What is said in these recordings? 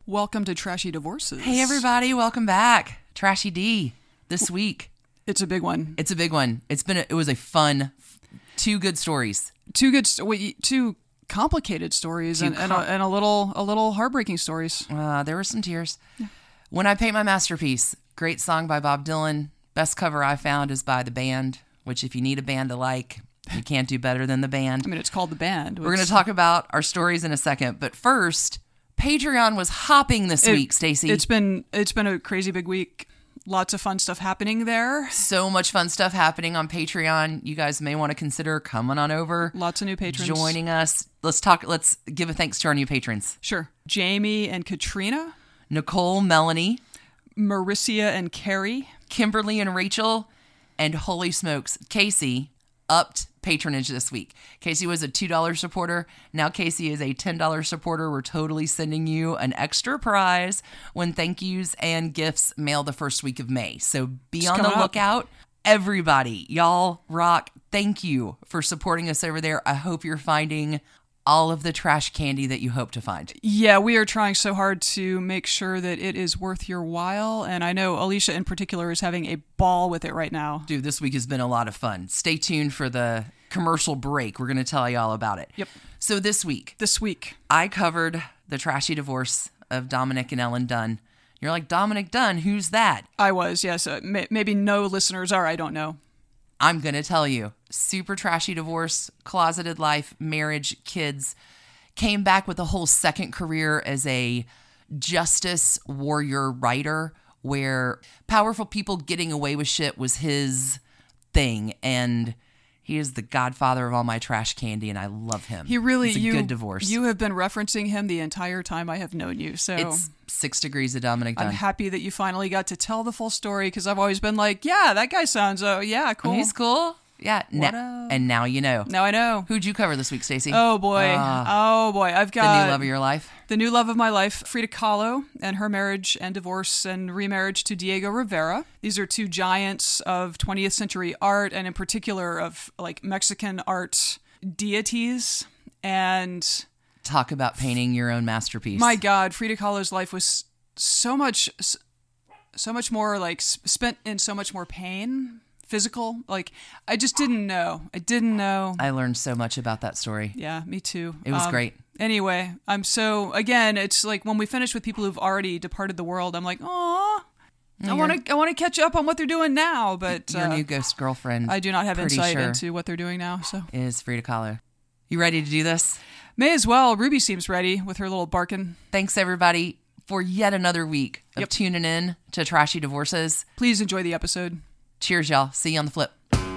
Welcome to Trashy Divorces. Hey, everybody. Welcome back. Trashy D this week. It's a big one. It's a big one. It was a fun, two good stories. Two complicated stories and a little heartbreaking stories. There were some tears. Yeah. When I Paint My Masterpiece, great song by Bob Dylan. Best cover I found is by The Band, which if you need a band to like, you can't do better than The Band. I mean, it's called The Band. We're going to talk about our stories in a second, but first, Patreon was hopping this week, Stacey. It's been a crazy big week. Lots of fun stuff happening there. So much fun stuff happening on Patreon. You guys may want to consider coming on over. Lots of new patrons. Joining us. Let's give a thanks to our new patrons. Sure. Jamie and Katrina. Nicole, Melanie. Maricia and Carrie. Kimberly and Rachel. And holy smokes, Casey upped patronage this week. Casey was a $2 supporter. Now Casey is a $10 supporter. We're totally sending you an extra prize when thank yous and gifts mail the first week of May. So be on the lookout. Everybody, y'all rock. Thank you for supporting us over there. I hope you're finding all of the trash candy that you hope to find. Yeah, we are trying so hard to make sure that it is worth your while. And I know Alicia in particular is having a ball with it right now. Dude, this week has been a lot of fun. Stay tuned for the commercial break. We're going to tell you all about it. Yep. So this week, I covered the trashy divorce of Dominic and Ellen Dunn. You're like, Dominic Dunn, who's that? I was, yes. Maybe no listeners are, I don't know. I'm going to tell you, super trashy divorce, closeted life, marriage, kids, came back with a whole second career as a justice warrior writer where powerful people getting away with shit was his thing. And he is the godfather of all my trash candy, and I love him. He really, it's a good divorce. You have been referencing him the entire time I have known you. So it's 6 degrees of Dominic Dunn. I'm happy that you finally got to tell the full story because I've always been like, yeah, that guy sounds, cool. He's cool. Yeah. And now you know. Now I know. Who'd you cover this week, Stacey? Oh, boy. I've got the new love of your life. The new love of my life, Frida Kahlo, and her marriage and divorce and remarriage to Diego Rivera. These are two giants of 20th century art, and in particular of like Mexican art deities. And talk about painting your own masterpiece. My God, Frida Kahlo's life was so much more like spent in so much more pain. Physical, like I just didn't know. I learned so much about that story. Yeah, me too. It was great. Anyway, it's like when we finish with people who've already departed the world, I'm like, oh, I want to catch up on what they're doing now. But your new ghost girlfriend, I do not have insight into what they're doing now. So is Frida Kahlo. You ready to do this? May as well. Ruby seems ready with her little barking. Thanks everybody for yet another week of tuning in to Trashy Divorces. Please enjoy the episode. Cheers, y'all. See you on the flip.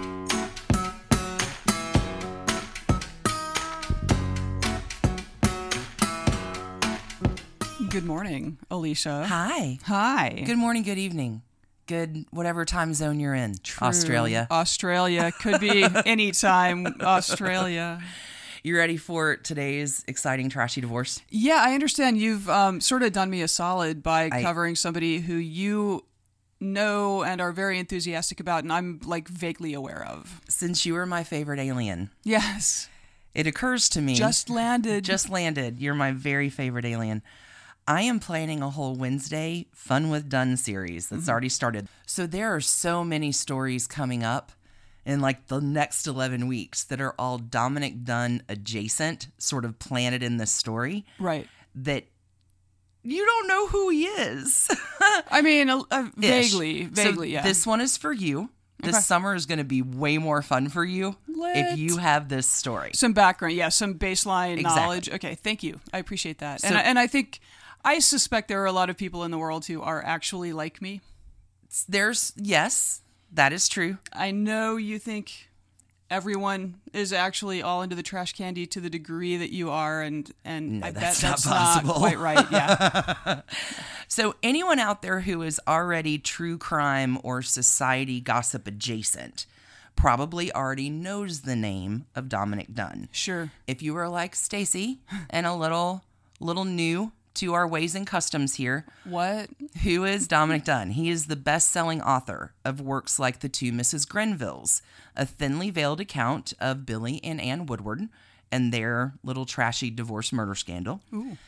Good morning, Alicia. Hi. Good morning, good evening. Good whatever time zone you're in. True. Australia. Could be any time. Australia. You ready for today's exciting trashy divorce? Yeah, I understand you've sort of done me a solid by covering somebody who you know and are very enthusiastic about, and I'm like vaguely aware of. Since you are my favorite alien. Yes. It occurs to me. Just landed. You're my very favorite alien. I am planning a whole Wednesday Fun with Dunn series that's already started. So there are so many stories coming up in like the next 11 weeks that are all Dominic Dunn adjacent, sort of planted in this story. Right. That you don't know who he is. I mean, vaguely, yeah. This one is for you. This summer is going to be way more fun for you if you have this story. Some background, some baseline knowledge. Okay, thank you. I appreciate that. So, and I suspect there are a lot of people in the world who are actually like me. Yes, that is true. I know you think everyone is actually all into the trash candy to the degree that you are, and no, I bet that's not quite right. Yeah. So anyone out there who is already true crime or society gossip adjacent probably already knows the name of Dominic Dunn. Sure. If you were like Stacey and a little new to our ways and customs here. What? Who is Dominic Dunn? He is the best-selling author of works like The Two Mrs. Grenvilles, a thinly veiled account of Billy and Ann Woodward and their little trashy divorce murder scandal. Ooh.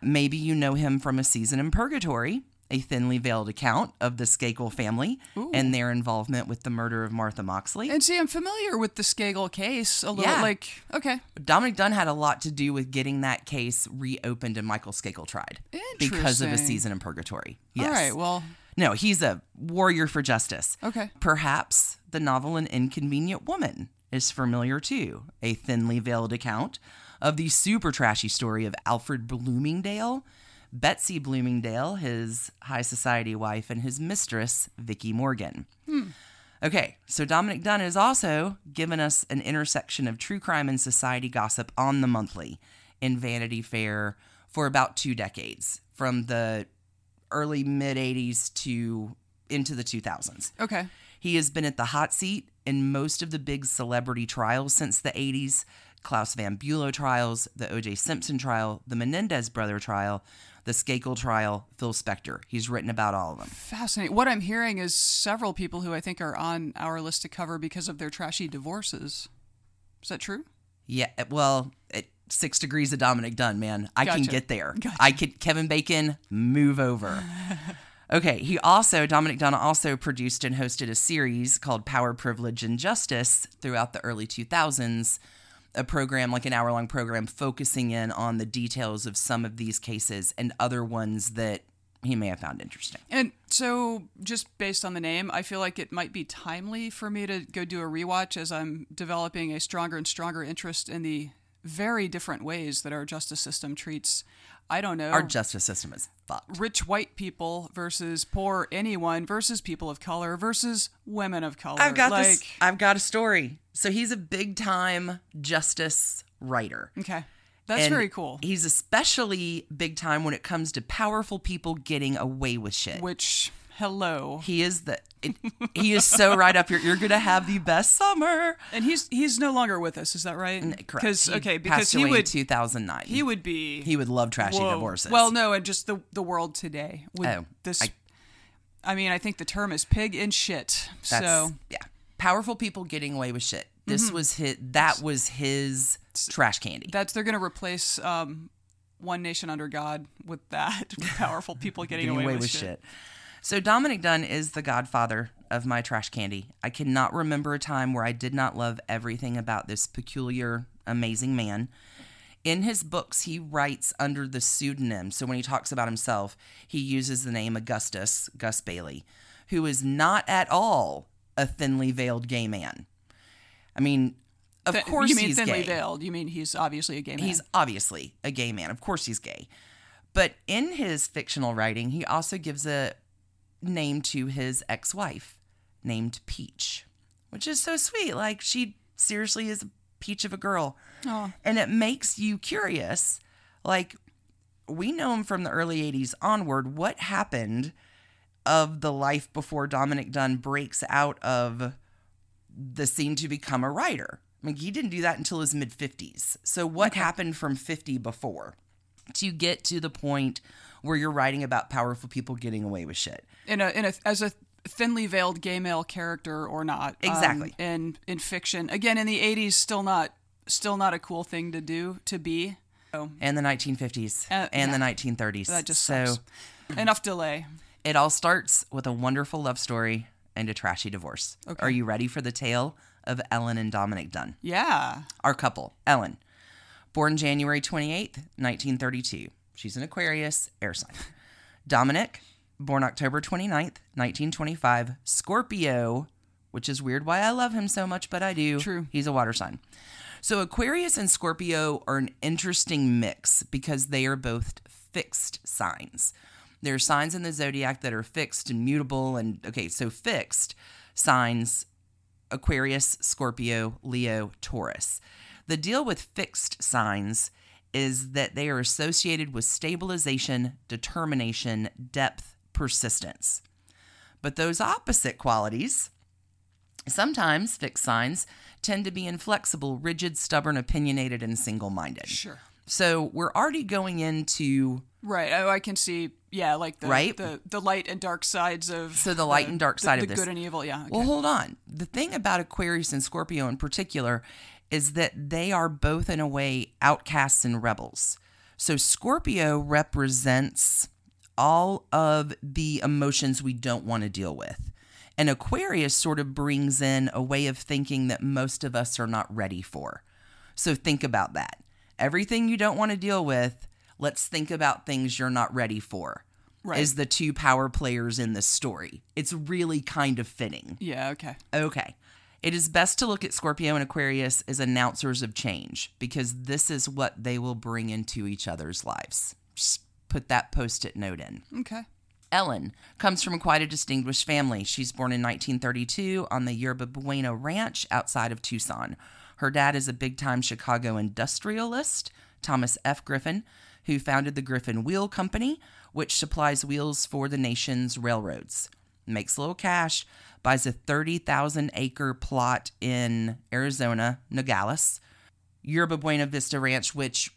Maybe you know him from A Season in Purgatory, a thinly veiled account of the Skakel family and their involvement with the murder of Martha Moxley. And see, I'm familiar with the Skakel case a little. Yeah. Okay. Dominic Dunne had a lot to do with getting that case reopened and Michael Skakel tried. Because of A Season in Purgatory. Yes. All right, well. No, he's a warrior for justice. Okay. Perhaps the novel An Inconvenient Woman is familiar too. A thinly veiled account of the super trashy story of Alfred Bloomingdale, Betsy Bloomingdale, his high society wife, and his mistress, Vicky Morgan. Okay, so Dominic Dunne has also given us an intersection of true crime and society gossip on the monthly in Vanity Fair for about 2 decades, from the early mid-'80s to into the 2000s. Okay. He has been at the hot seat in most of the big celebrity trials since the 80s. Klaus Van Bülow trials, the O.J. Simpson trial, the Menendez brother trial, the Skakel trial, Phil Spector. He's written about all of them. Fascinating. What I'm hearing is several people who I think are on our list to cover because of their trashy divorces. Is that true? Yeah, well, 6 degrees of Dominic Dunne, man. I can get there. Gotcha. Kevin Bacon, move over. Okay, Dominic Dunne also produced and hosted a series called Power, Privilege, and Justice throughout the early 2000s, a program, like an hour-long program, focusing in on the details of some of these cases and other ones that he may have found interesting. And so, just based on the name, I feel like it might be timely for me to go do a rewatch as I'm developing a stronger and stronger interest in the very different ways that our justice system treats, I don't know. Our justice system is fucked. Rich white people versus poor anyone versus people of color versus women of color. I've got a story. So he's a big time justice writer. Okay. That's very cool. He's especially big time when it comes to powerful people getting away with shit. Which, hello. He is he is so right up here. You're going to have the best summer. And he's no longer with us, is that right? Correct. Because he away would in 2009. He would be. He would love trashy divorces. Well, no, and just the world today. I think the term is pig in shit. Yeah. Powerful people getting away with shit. This was his trash candy. They're going to replace One Nation Under God with that. With powerful people getting away with shit. So Dominic Dunne is the godfather of my trash candy. I cannot remember a time where I did not love everything about this peculiar, amazing man. In his books, he writes under the pseudonym. So when he talks about himself, he uses the name Augustus, Gus Bailey, who is not at all a thinly veiled gay man. I mean, of course he's gay. You mean thinly veiled? You mean he's obviously a gay man? He's obviously a gay man. Of course he's gay. But in his fictional writing, he also gives a name to his ex-wife named Peach, which is so sweet. Like, she seriously is a peach of a girl. Oh. And it makes you curious. Like, we know him from the early 80s onward. What happened of the life before Dominic Dunne breaks out of the scene to become a writer? I mean, he didn't do that until his mid-50s. So what happened from 50 before to get to the point where you're writing about powerful people getting away with shit? As a thinly veiled gay male character or not. Exactly. In fiction. Again, in the 80s, still not a cool thing to do, to be. So, and the 1950s and the 1930s. That just sucks. Enough delay. It all starts with a wonderful love story and a trashy divorce. Okay. Are you ready for the tale of Ellen and Dominic Dunne? Yeah. Our couple, Ellen, born January 28th, 1932. She's an Aquarius, air sign. Dominic, born October 29th, 1925, Scorpio, which is weird why I love him so much, but I do. True. He's a water sign. So Aquarius and Scorpio are an interesting mix because they are both fixed signs. There are signs in the zodiac that are fixed and mutable. So fixed signs, Aquarius, Scorpio, Leo, Taurus. The deal with fixed signs is that they are associated with stabilization, determination, depth, persistence. But those opposite qualities, sometimes fixed signs, tend to be inflexible, rigid, stubborn, opinionated, and single-minded. Sure. So we're already going into... Right. I can see, like the light and dark sides of... So the light and dark side of this. The good and evil, yeah. Okay. Well, hold on. The thing about Aquarius and Scorpio in particular is that they are both, in a way, outcasts and rebels. So Scorpio represents all of the emotions we don't want to deal with. And Aquarius sort of brings in a way of thinking that most of us are not ready for. So think about that. Everything you don't want to deal with, let's think about things you're not ready for. Right. Is the two power players in this story. It's really kind of fitting. Yeah, okay. Okay. It is best to look at Scorpio and Aquarius as announcers of change because this is what they will bring into each other's lives. Just put that Post-it note in. Okay. Ellen comes from quite a distinguished family. She's born in 1932 on the Yerba Buena Ranch outside of Tucson. Her dad is a big-time Chicago industrialist, Thomas F. Griffin, who founded the Griffin Wheel Company, which supplies wheels for the nation's railroads. Makes a little cash, buys a 30,000-acre plot in Arizona, Nogales. Yerba Buena Vista Ranch, which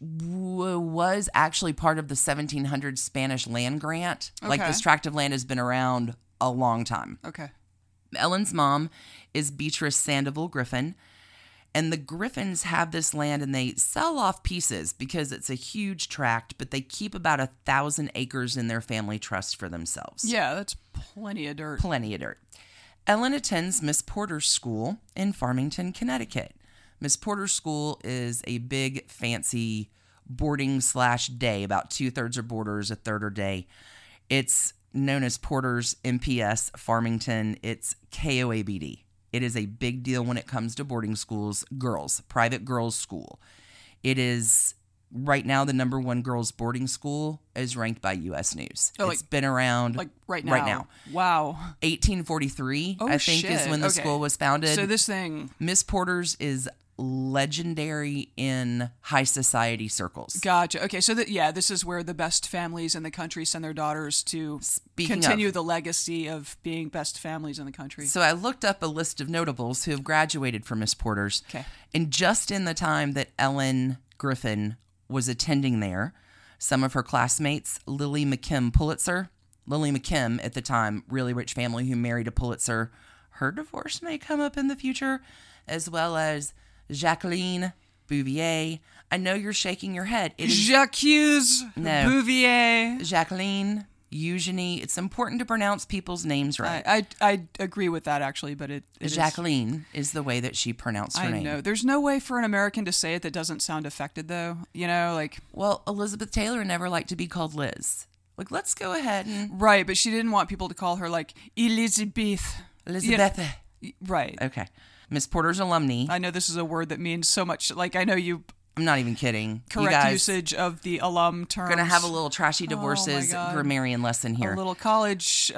was actually part of the 1700 Spanish land grant. Okay. Like, this tract of land has been around a long time. Okay. Ellen's mom is Beatrice Sandoval Griffin. And the Griffins have this land and they sell off pieces because it's a huge tract, but they keep about 1,000 acres in their family trust for themselves. Yeah, that's plenty of dirt. Plenty of dirt. Ellen attends Miss Porter's School in Farmington, Connecticut. Miss Porter's School is a big, fancy boarding/day. About 2/3 are boarders, 1/3 are day. It's known as Porter's MPS Farmington. It's KOABD. It is a big deal when it comes to boarding schools, girls, private girls' school. It is right now the #1 girls' boarding school is ranked by U.S. News. Oh, it's been around right now. Right now. Wow. 1843, I think, is when the school was founded. So this thing, Miss Porter's is legendary in high society circles. Gotcha. Okay, so this is where the best families in the country send their daughters to continue the legacy of being best families in the country. So I looked up a list of notables who have graduated from Miss Porter's. Okay. And just in the time that Ellen Griffin was attending there, some of her classmates, Lily McKim Pulitzer. Lily McKim, at the time, really rich family who married a Pulitzer. Her divorce may come up in the future, as well as Jacqueline Bouvier. I know you're shaking your head. Jacques Bouvier. Jacqueline, Eugenie. It's important to pronounce people's names right. I agree with that, actually, but it Jacqueline is the way that she pronounced her name. I know. There's no way for an American to say it that doesn't sound affected, though. You know, like... Well, Elizabeth Taylor never liked to be called Liz. Like, let's go ahead and... Right, but she didn't want people to call her, like, Elizabeth. Elizabeth. Yeah. Right. Okay. Miss Porter's alumni. I know this is a word that means so much. Like, I know you... I'm not even kidding. Correct usage of the alum terms. We're going to have a little trashy divorces grammarian lesson here. A little college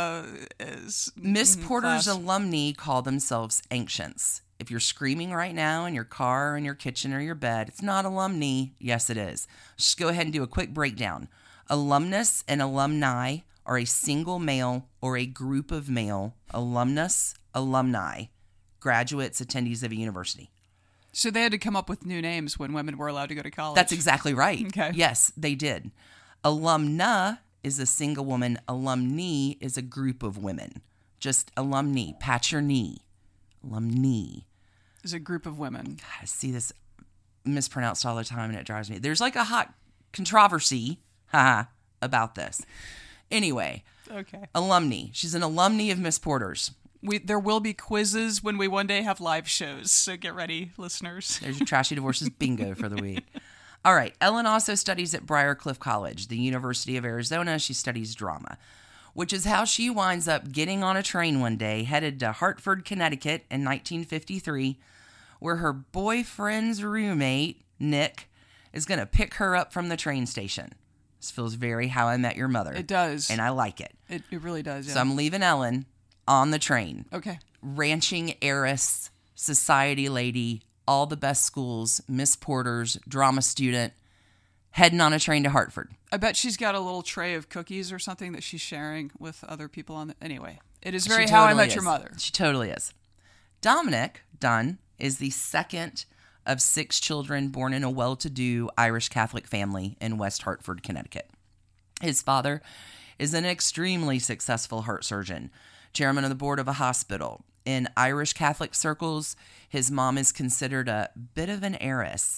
Miss Porter's class. alumni call themselves ancients. If you're screaming right now in your car, in your kitchen, or your bed, it's not alumni. Yes, it is. Just go ahead and do a quick breakdown. Alumnus and alumni are a single male or a group of male. Alumnus, alumni, graduates, attendees of a university. So they had to come up with new names when women were allowed to go to college. That's exactly right. Okay. Yes, they did. Alumna is a single woman. Alumni is a group of women. Just alumni. Pat your knee. Alumni is a group of women. God, I see this mispronounced all the time and it drives me. There's like a hot controversy about this. Anyway. Okay. Alumni. She's an alumni of Miss Porter's. There will be quizzes when we one day have live shows, so get ready, listeners. There's your Trashy Divorces bingo for the week. All right. Ellen also studies at Briarcliff College, the University of Arizona. She studies drama, which is how she winds up getting on a train one day, headed to Hartford, Connecticut in 1953, where her boyfriend's roommate, Nick, is going to pick her up from the train station. This feels very How I Met Your Mother. It does. And I like it. It really does, yeah. So I'm leaving Ellen on the train. Okay. Ranching heiress, society lady, all the best schools, Miss Porter's, drama student, heading on a train to Hartford. I bet she's got a little tray of cookies or something that she's sharing with other people on the... Anyway, it is very How I Met Your Mother. She totally is. Dominic Dunn is the second of 6 children born in a well-to-do Irish Catholic family in West Hartford, Connecticut. His father is an extremely successful heart surgeon, chairman of the board of a hospital. In Irish Catholic circles, his mom is considered a bit of an heiress.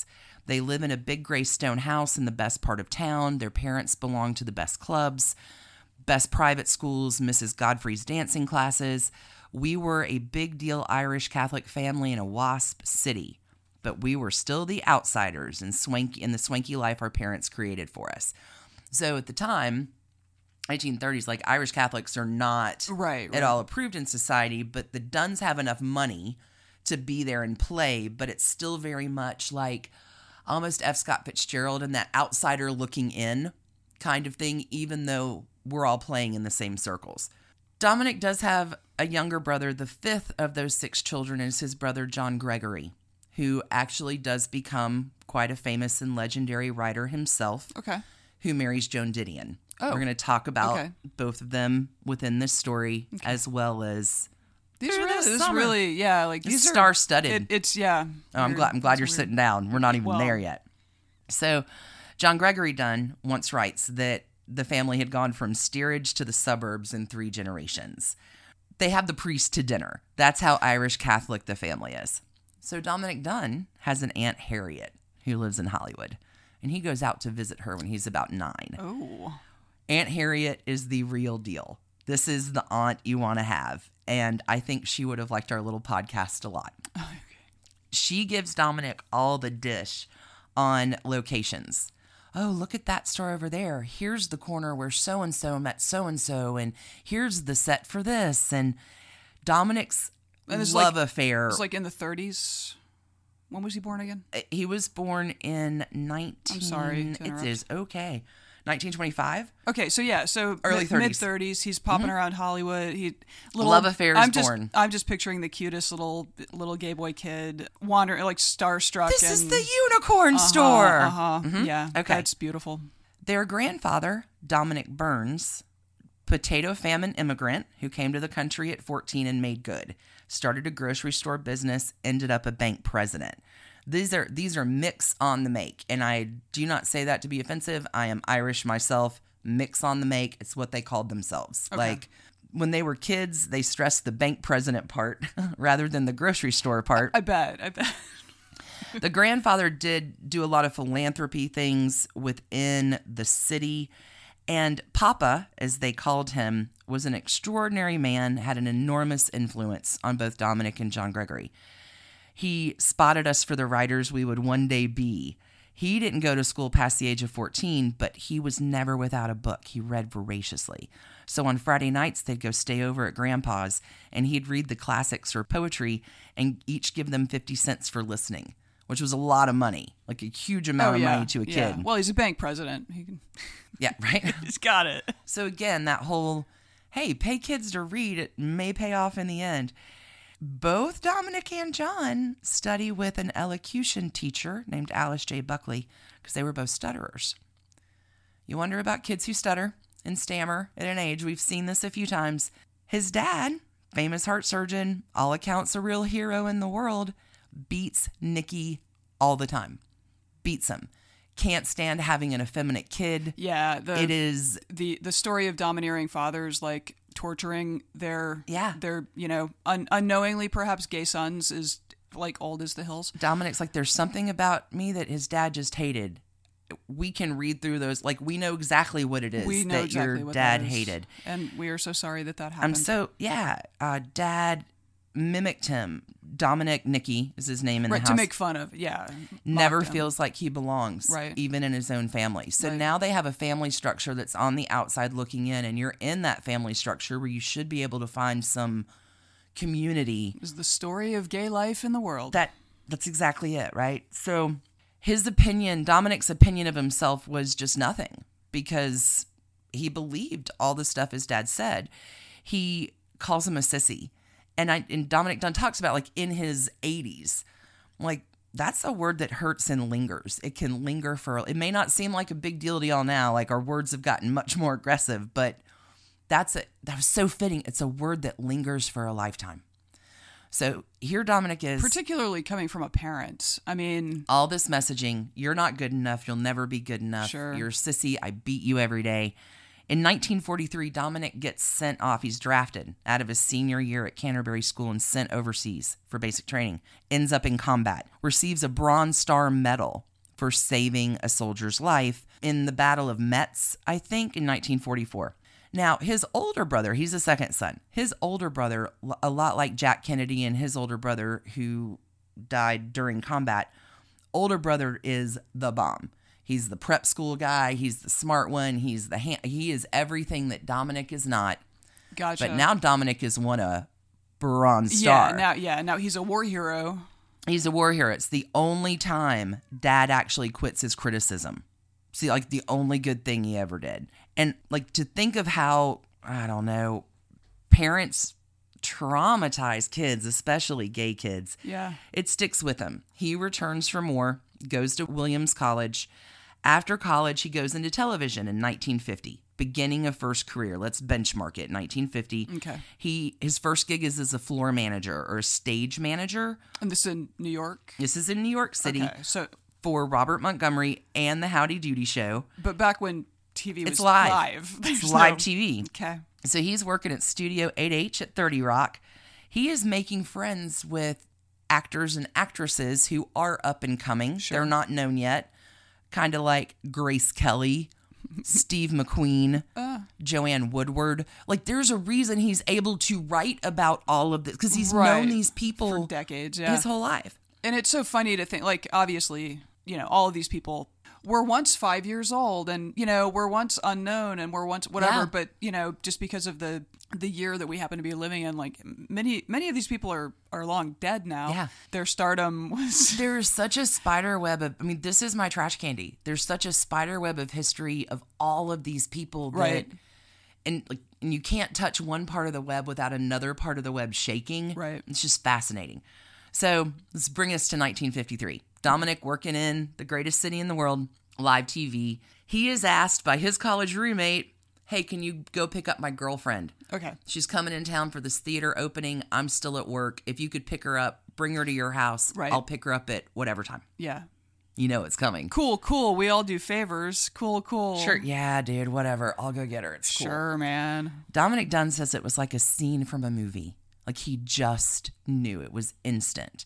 They live in a big gray stone house in the best part of town. Their parents belong to the best clubs, best private schools, Mrs. Godfrey's dancing classes. We were a big deal Irish Catholic family in a WASP city, but we were still the outsiders in the swanky life our parents created for us. So at the time, 1930s, like Irish Catholics are not right. at all approved in society, but the Dunns have enough money to be there and play, but it's still very much like almost F. Scott Fitzgerald and that outsider looking in kind of thing, even though we're all playing in the same circles. Dominic does have a younger brother. The fifth of those 6 children is his brother, John Gregory, who actually does become quite a famous and legendary writer himself, Okay. who marries Joan Didion. Oh. We're going to talk about both of them within this story, as well as These are really, yeah, like these these are star-studded. It's yeah. Oh, I'm glad you're sitting down. We're not even there yet. So, John Gregory Dunn once writes that the family had gone from steerage to the suburbs in 3 generations. They have the priest to dinner. That's how Irish Catholic the family is. So Dominic Dunn has an Aunt Harriet who lives in Hollywood, and he goes out to visit her when he's about 9. Oh. Aunt Harriet is the real deal. This is the aunt you want to have. And I think she would have liked our little podcast a lot. Okay. She gives Dominic all the dish on locations. Oh, look at that store over there. Here's the corner where so-and-so met so-and-so. And here's the set for this. And Dominic's love affair. It's like in the 30s. When was he born again? He was born in I'm sorry to interrupt. It is okay. 1925? Okay, so yeah, so early 30s. Mid-30s, he's popping around Hollywood. Love affair is born. I'm just picturing the cutest little gay boy kid wandering, like starstruck. This is the unicorn store. Yeah, okay. That's beautiful. Their grandfather, Dominic Burns, potato famine immigrant who came to the country at 14 and made good, started a grocery store business, ended up a bank president. These are mix on the make, and I do not say that to be offensive. I am Irish myself. Mix on the make. It's what they called themselves. Okay. Like when they were kids, they stressed the bank president part rather than the grocery store part. I bet. The grandfather did do a lot of philanthropy things within the city, and Papa, as they called him, was an extraordinary man, had an enormous influence on both Dominic and John Gregory. He spotted us for the writers we would one day be. He didn't go to school past the age of 14, but he was never without a book. He read voraciously. So on Friday nights, they'd go stay over at Grandpa's, and he'd read the classics or poetry and each give them 50 cents for listening, which was a lot of money, like a huge amount of money to a kid. Well, he's a bank president. He can... Yeah, right? He's got it. So again, that whole, hey, pay kids to read, it may pay off in the end. Both Dominic and John study with an elocution teacher named Alice J. Buckley because they were both stutterers. You wonder about kids who stutter and stammer at an age. We've seen this a few times. His dad, famous heart surgeon, all accounts a real hero in the world, beats Nicky all the time. Beats him. Can't stand having an effeminate kid. Yeah. It is... The story of domineering fathers, like, torturing their unknowingly perhaps gay sons is like old as the hills. Dominic's like, there's something about me that his dad just hated. We can read through those. Like, we know exactly what it is that your dad hated. And we are so sorry that happened. Dad mimicked him. Dominic, Nicky is his name in the house. To make fun of, never feels like he belongs, right? Even in his own family. So now they have a family structure that's on the outside looking in, and you're in that family structure where you should be able to find some community. Is the story of gay life in the world. That's exactly it, right? So Dominic's opinion of himself was just nothing because he believed all the stuff his dad said. He calls him a sissy. And Dominic Dunn talks about, like, in his 80s, like, that's a word that hurts and lingers. It can linger it may not seem like a big deal to y'all now, like our words have gotten much more aggressive, but that was so fitting. It's a word that lingers for a lifetime. So here Dominic is. Particularly coming from a parent. I mean. All this messaging, you're not good enough, you'll never be good enough. Sure. You're a sissy, I beat you every day. In 1943, Dominic gets sent off. He's drafted out of his senior year at Canterbury School and sent overseas for basic training. Ends up in combat. Receives a Bronze Star Medal for saving a soldier's life in the Battle of Metz, I think, in 1944. Now, his older brother, he's the second son. His older brother, a lot like Jack Kennedy and his older brother who died during combat, older brother is the bomb. He's the prep school guy. He's the smart one. He is everything that Dominic is not. Gotcha. But now Dominic is won a Bronze Star. Now he's a war hero. He's a war hero. It's the only time Dad actually quits his criticism. See, like the only good thing he ever did. And like to think of how, I don't know, parents traumatize kids, especially gay kids. Yeah. It sticks with him. He returns from war, goes to Williams College. After college, he goes into television in 1950, beginning of first career. Let's benchmark it, 1950. Okay. His first gig is as a floor manager or a stage manager. And this is in New York? This is in New York City. Okay, so for Robert Montgomery and the Howdy Doody Show. But back when TV was live. It's live TV. Okay. So he's working at Studio 8H at 30 Rock. He is making friends with actors and actresses who are up and coming. Sure. They're not known yet. Kind of like Grace Kelly, Steve McQueen, Joanne Woodward. Like there's a reason he's able to write about all of this because he's known these people for decades, his whole life. And it's so funny to think, like, obviously, all of these people were once 5 years old and, were once unknown and were once whatever. Yeah. But, just because of the year that we happen to be living in, like many of these people are long dead now. Yeah. Their stardom was... There's such a spider web of, this is my trash candy. There's such a spider web of history of all of these people that, right. And you can't touch one part of the web without another part of the web shaking. Right. It's just fascinating. So let's bring us to 1953. Dominic working in the greatest city in the world, live TV. He is asked by his college roommate, hey, can you go pick up my girlfriend? Okay. She's coming in town for this theater opening. I'm still at work. If you could pick her up, bring her to your house. Right. I'll pick her up at whatever time. Yeah. You know it's coming. Cool. We all do favors. Cool. Sure. Yeah, dude, whatever. I'll go get her. It's cool. Sure, man. Dominic Dunne says it was like a scene from a movie. Like he just knew. It was instant.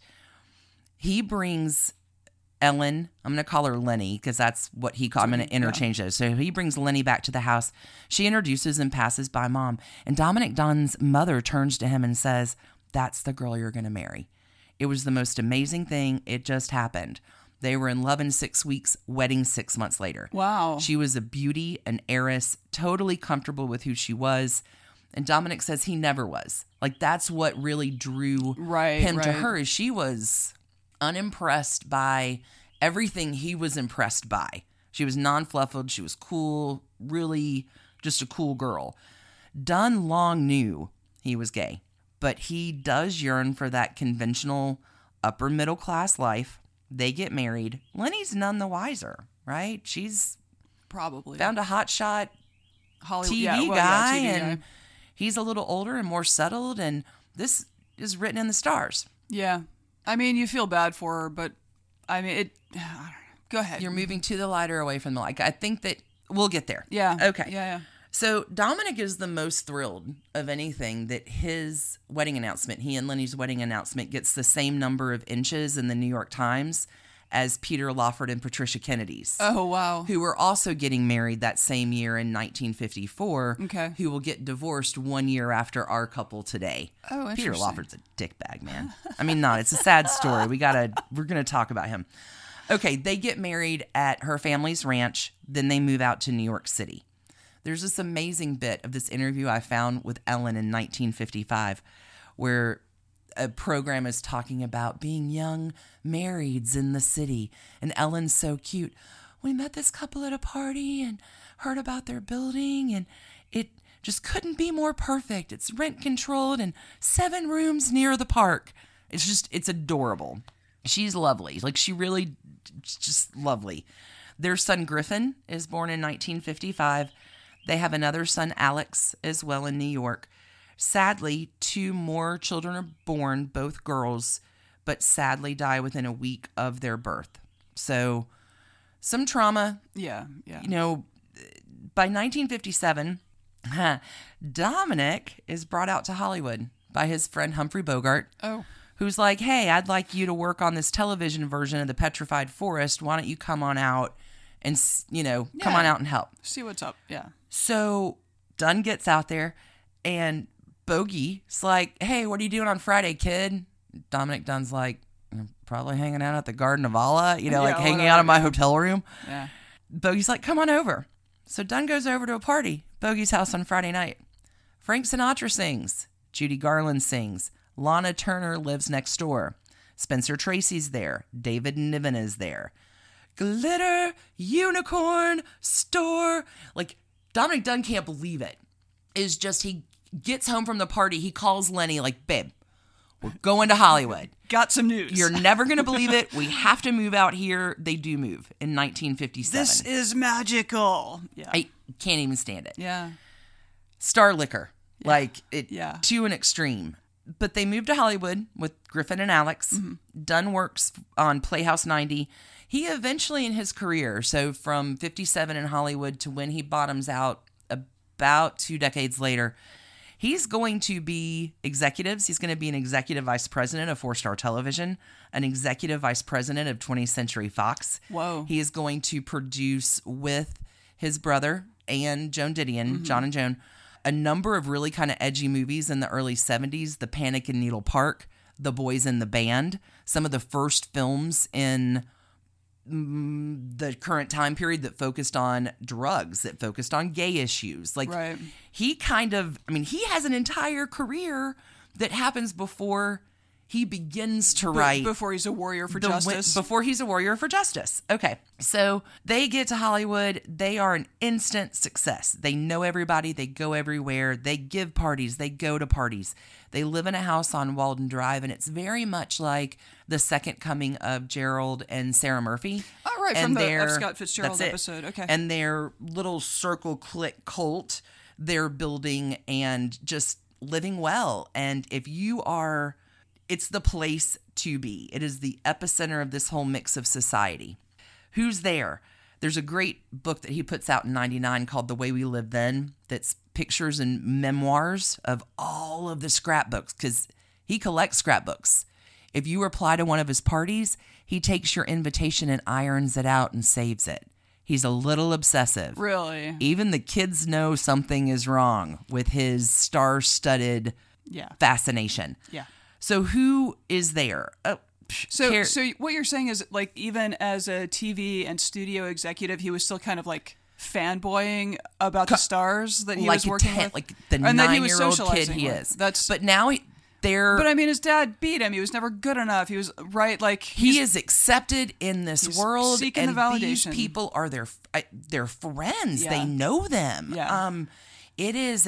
He brings Ellen, I'm going to call her Lenny because that's what he called. I'm going to interchange those. So he brings Lenny back to the house. She introduces and passes by Mom. And Dominic Dunne's mother turns to him and says, that's the girl you're going to marry. It was the most amazing thing. It just happened. They were in love in 6 weeks, wedding 6 months later. Wow. She was a beauty, an heiress, totally comfortable with who she was. And Dominic says he never was. Like that's what really drew him to her is she was unimpressed by everything he was impressed by. She was non-fluffled. She was cool, really just a cool girl. Dunne long knew he was gay, but he does yearn for that conventional upper middle class life. They get married. Lenny's none the wiser, right? She's probably found a hotshot Hollywood TV TV guy, guy. and he's a little older and more settled, and this is written in the stars. Yeah. You feel bad for her, but go ahead. You're moving to the light or away from the light. I think that we'll get there. Yeah. Okay. Yeah. So Dominic is the most thrilled of anything that his wedding announcement, he and Lenny's wedding announcement, gets the same number of inches in the New York Times as Peter Lawford and Patricia Kennedy's. Oh, wow. Who were also getting married that same year in 1954. Okay. Who will get divorced 1 year after our couple today. Oh, interesting. Peter Lawford's a dickbag, man. It's a sad story. We're going to talk about him. Okay, they get married at her family's ranch. Then they move out to New York City. There's this amazing bit of this interview I found with Ellen in 1955 where a program is talking about being young marrieds in the city. And Ellen's so cute. We met this couple at a party and heard about their building, and it just couldn't be more perfect. It's rent controlled and 7 rooms near the park. It's adorable. She's lovely. Like she really just lovely. Their son Griffin is born in 1955. They have another son, Alex, as well in New York. Sadly, 2 more children are born, both girls, but sadly die within a week of their birth. So, some trauma. Yeah. By 1957, Dominic is brought out to Hollywood by his friend Humphrey Bogart. Oh. who's like, hey, I'd like you to work on this television version of The Petrified Forest. Why don't you come on out and, come on out and help? See what's up. Yeah. So Dunn gets out there, and Bogey's like, hey, what are you doing on Friday, kid? Dominic Dunn's like, probably hanging out at the Garden of Allah, hanging out in my hotel room. Yeah. Bogey's like, come on over. So Dunn goes over to a party, Bogey's house on Friday night. Frank Sinatra sings. Judy Garland sings. Lana Turner lives next door. Spencer Tracy's there. David Niven is there. Glitter Unicorn Store. Like, Dominic Dunn can't believe it. It's just he gets home from the party. He calls Lenny like, babe, we're going to Hollywood. Got some news. You're never going to believe it. We have to move out here. They do move in 1957. This is magical. Yeah. I can't even stand it. Yeah. Star liquor. Yeah. Like, it Yeah. to an extreme. But they moved to Hollywood with Griffin and Alex. Mm-hmm. Dunn works on Playhouse 90. He eventually in his career, so from 57 in Hollywood to when he bottoms out about 2 decades later, he's going to be executives. He's going to be an executive vice president of 4-Star Television, an executive vice president of 20th Century Fox. Whoa. He is going to produce with his brother and Joan Didion, John and Joan, a number of really kind of edgy movies in the early 70s, The Panic in Needle Park, The Boys in the Band, some of the first films in the current time period that focused on drugs, that focused on gay issues. Like, Right. he he has an entire career that happens before he begins to write. Before he's a warrior for justice. Before he's a warrior for justice. Okay. So they get to Hollywood. They are an instant success. They know everybody. They go everywhere. They give parties. They go to parties. They live in a house on Walden Drive, and it's very much like the second coming of Gerald and Sarah Murphy. Oh, right. From the F. Scott Fitzgerald that's it. episode. Okay. And their little circle clique cult they're building and just living well. And if you are... It's the place to be. It is the epicenter of this whole mix of society. Who's there? There's a great book that he puts out in 99 called The Way We Lived Then that's pictures and memoirs of all of the scrapbooks because he collects scrapbooks. If you reply to one of his parties, he takes your invitation and irons it out and saves it. He's a little obsessive. Really? Even the kids know something is wrong with his star-studded fascination. Yeah. So who is there? So what you're saying is, like, even as a TV and studio executive, he was still kind of like fanboying about the stars that he was working with, like the and that he was 9-year-old kid socializing he with. is. That's. But now they're. But I mean, his dad beat him. He was never good enough. He was right. Like he is accepted in this world, seeking and the validation. these people are their friends. Yeah. They know them. Yeah. It is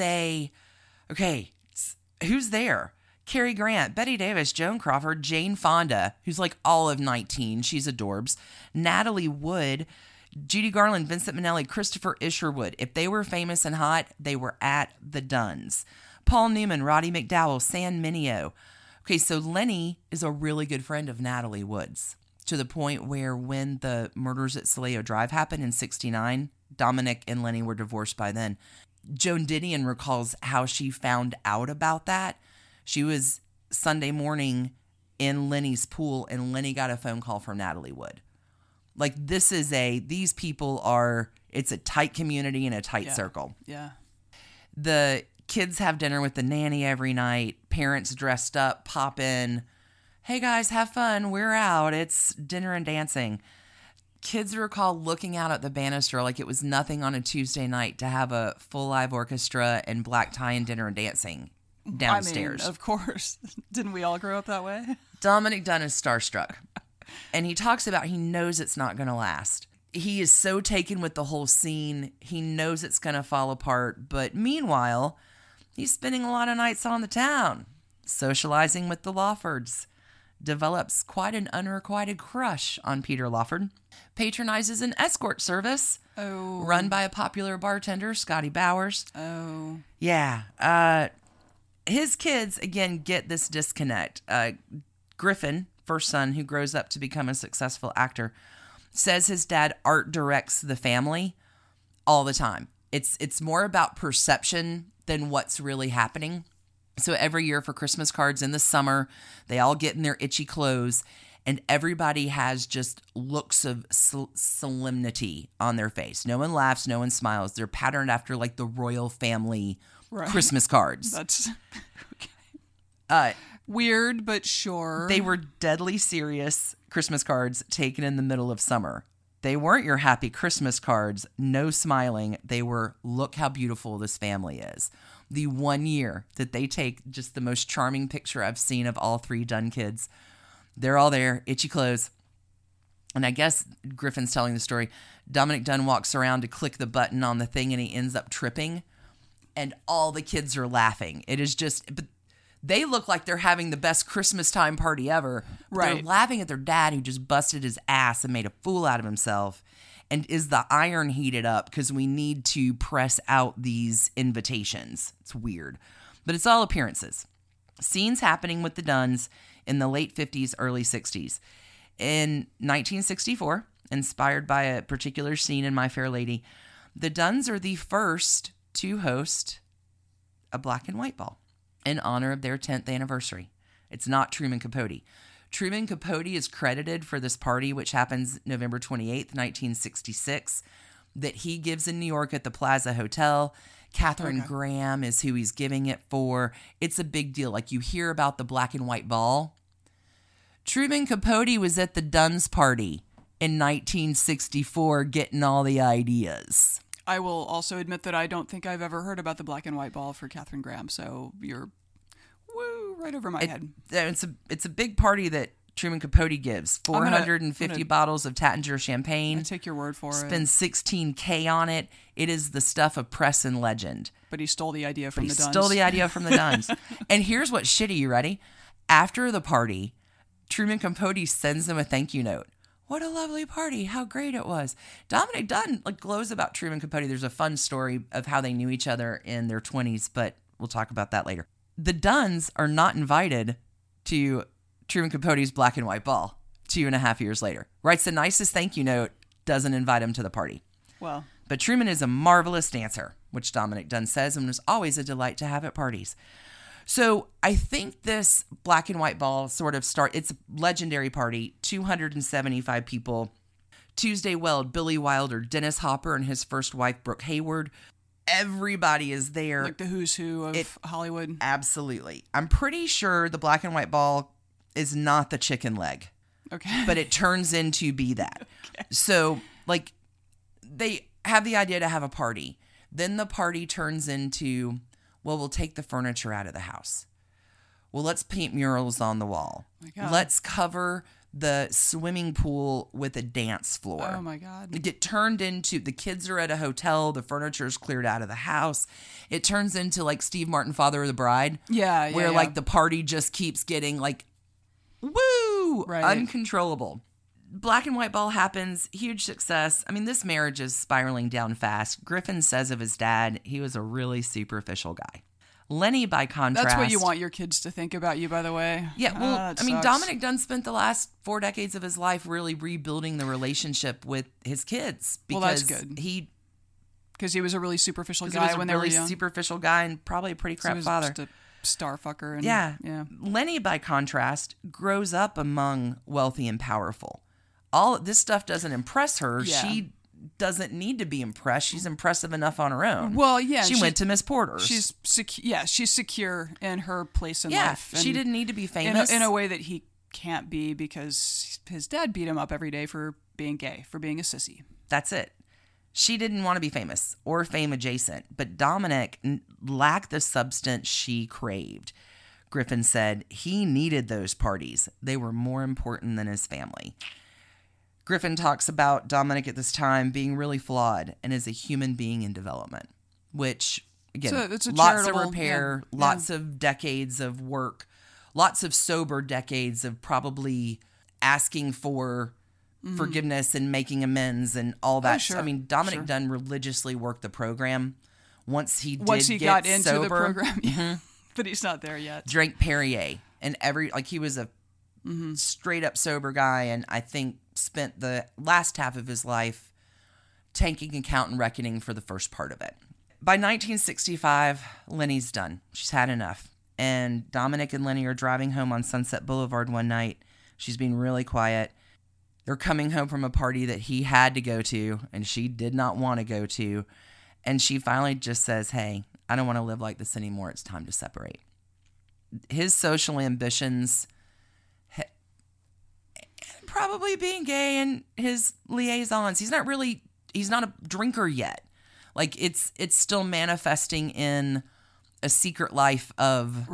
okay. Who's there? Cary Grant, Betty Davis, Joan Crawford, Jane Fonda, who's like all of 19. She's adorbs. Natalie Wood, Judy Garland, Vincent Minnelli, Christopher Isherwood. If they were famous and hot, they were at the Dunns. Paul Newman, Roddy McDowell, San Mineo. Okay, so Lenny is a really good friend of Natalie Wood's to the point where when the murders at Saleo Drive happened in 1969, Dominic and Lenny were divorced by then. Joan Didion recalls how she found out about that. She was Sunday morning in Lenny's pool, and Lenny got a phone call from Natalie Wood. Like, these people are, it's a tight community and a tight circle. Yeah. The kids have dinner with the nanny every night. Parents dressed up, pop in. Hey guys, have fun. We're out. It's dinner and dancing. Kids recall looking out at the banister like it was nothing on a Tuesday night to have a full live orchestra and black tie and dinner and dancing downstairs. I mean, of course. Didn't we all grow up that way? Dominic Dunn is starstruck. And he talks about he knows it's not going to last. He is so taken with the whole scene. He knows it's going to fall apart. But meanwhile, he's spending a lot of nights on the town, socializing with the Lawfords. Develops quite an unrequited crush on Peter Lawford. Patronizes an escort service run by a popular bartender, Scotty Bowers. Oh. Yeah. His kids, again, get this disconnect. Griffin, first son, who grows up to become a successful actor, says his dad art directs the family all the time. It's more about perception than what's really happening. So every year for Christmas cards in the summer, they all get in their itchy clothes, and everybody has just looks of solemnity on their face. No one laughs, no one smiles. They're patterned after like the royal family Christmas cards. That's okay. Weird, but sure. They were deadly serious Christmas cards taken in the middle of summer. They weren't your happy Christmas cards, no smiling. They were, look how beautiful this family is. The one year that they take just the most charming picture I've seen of all three Dunn kids. They're all there, itchy clothes. And I guess Griffin's telling the story. Dominic Dunn walks around to click the button on the thing and he ends up tripping. And all the kids are laughing. It is just, but they look like they're having the best Christmas time party ever. Right. They're laughing at their dad who just busted his ass and made a fool out of himself. And is the iron heated up because we need to press out these invitations? It's weird. But it's all appearances. Scenes happening with the Dunns in the late 50s, early 60s. In 1964, inspired by a particular scene in My Fair Lady, the Dunns are the first to host a black and white ball in honor of their 10th anniversary. It's not Truman Capote. Truman Capote is credited for this party, which happens November 28th, 1966, that he gives in New York at the Plaza Hotel. Katharine Graham is who he's giving it for. It's a big deal. Like, you hear about the black and white ball. Truman Capote was at the Dunn's party in 1964 getting all the ideas. I will also admit that I don't think I've ever heard about the black and white ball for Katharine Graham, so you're right over my head. It's a big party that Truman Capote gives. 450 bottles of Tattinger champagne. I take your word for it. Spends $16,000 on it. It is the stuff of press and legend. But he stole the idea from the Dunns. Stole the idea from the Dunns. And here's what's shitty. You ready? After the party, Truman Capote sends them a thank you note. What a lovely party. How great it was. Dominic Dunn glows about Truman Capote. There's a fun story of how they knew each other in their 20s, but we'll talk about that later. The Dunns are not invited to Truman Capote's black and white ball 2.5 years later. Writes the nicest thank you note, doesn't invite him to the party. Well, but Truman is a marvelous dancer, which Dominic Dunn says, and was always a delight to have at parties. So I think this black and white ball it's a legendary party, 275 people. Tuesday Weld, Billy Wilder, Dennis Hopper, and his first wife, Brooke Hayward. Everybody is there. Like the who's who of Hollywood. Absolutely. I'm pretty sure the black and white ball is not the chicken leg. Okay. But it turns into be that. Okay. So, they have the idea to have a party. Then the party turns into, well, we'll take the furniture out of the house. Well, let's paint murals on the wall. Oh my God. Let's cover the swimming pool with a dance floor. Oh my God. It get turned into, the kids are at a hotel, the furniture's cleared out of the house. It turns into like Steve Martin, Father of the Bride. Yeah. Where the party just keeps getting woo, right. Uncontrollable. Black and white ball happens, huge success. I mean, this marriage is spiraling down fast. Griffin says of his dad, he was a really superficial guy. Lenny, by contrast... That's what you want your kids to think about you, by the way. Yeah, well, Dominic Dunn spent the last 4 decades of his life really rebuilding the relationship with his kids. Well, that's good. Because he was a really superficial guy when they were young. He was a really superficial guy and probably a pretty crap father. Just a star fucker. And, yeah. Lenny, by contrast, grows up among wealthy and powerful. All this stuff doesn't impress her. Yeah. She doesn't need to be impressed. She's impressive enough on her own. Well, yeah. She went to Miss Porter's. She's secure in her place in life. Yeah, she didn't need to be famous. In a way that he can't be because his dad beat him up every day for being gay, for being a sissy. That's it. She didn't want to be famous or fame adjacent, but Dominic lacked the substance she craved. Griffin said he needed those parties. They were more important than his family. Griffin talks about Dominic at this time being really flawed and as a human being in development, which, again, it's a lots of repair, lots of decades of work, lots of sober decades of probably asking for forgiveness and making amends and all that. Oh, sure. I mean, Dominic Dunn religiously worked the program. Once he got into sober, the program, but he's not there yet. Drank Perrier and he was a straight up sober guy, and I think spent the last half of his life tanking Account and Reckoning for the first part of it. By 1965, Lenny's done. She's had enough. and Dominic and Lenny are driving home on Sunset Boulevard one night. She's being really quiet. They're coming home from a party that he had to go to, and she did not want to go to. And she finally just says, hey, I don't want to live like this anymore. It's time to separate. His social ambitions, probably being gay and his liaisons. He's not a drinker yet. Like it's still manifesting in a secret life of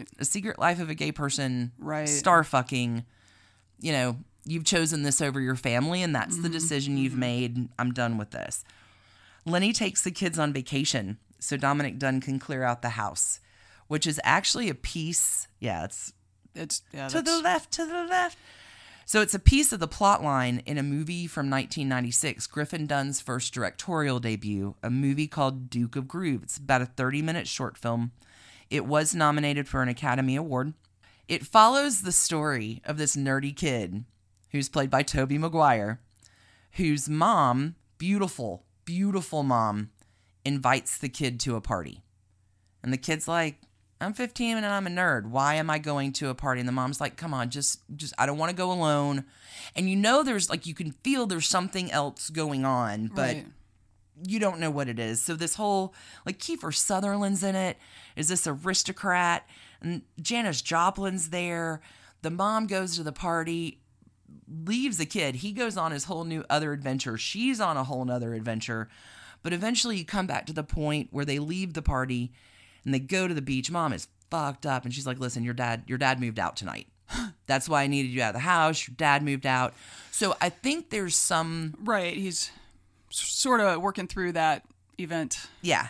a gay person, star fucking, you've chosen this over your family and that's the decision you've made. I'm done with this. Lenny takes the kids on vacation so Dominic Dunn can clear out the house, which is actually a piece. Yeah, it's to the left. So it's a piece of the plot line in a movie from 1996, Griffin Dunn's first directorial debut, a movie called Duke of Groove. It's about a 30-minute short film. It was nominated for an Academy Award. It follows the story of this nerdy kid who's played by Tobey Maguire, whose mom, beautiful mom, invites the kid to a party. And the kid's like, I'm 15 and I'm a nerd. Why am I going to a party? And the mom's like, come on, just I don't want to go alone. And there's you can feel there's something else going on, but you don't know what it is. So this whole, Kiefer Sutherland's in it, is this aristocrat, and Janis Joplin's there. The mom goes to the party, leaves the kid. He goes on his whole new other adventure. She's on a whole nother adventure. But eventually you come back to the point where they leave the party and they go to the beach. Mom is fucked up. And she's like, listen, your dad moved out tonight. That's why I needed you out of the house. Your dad moved out. So I think there's some... Right. He's sort of working through that event. Yeah.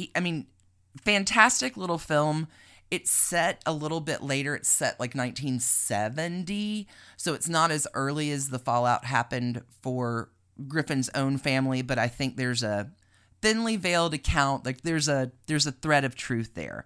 Fantastic little film. It's set a little bit later. It's set 1970. So it's not as early as the fallout happened for Griffin's own family. But I think there's a thinly veiled account. There's a thread of truth there.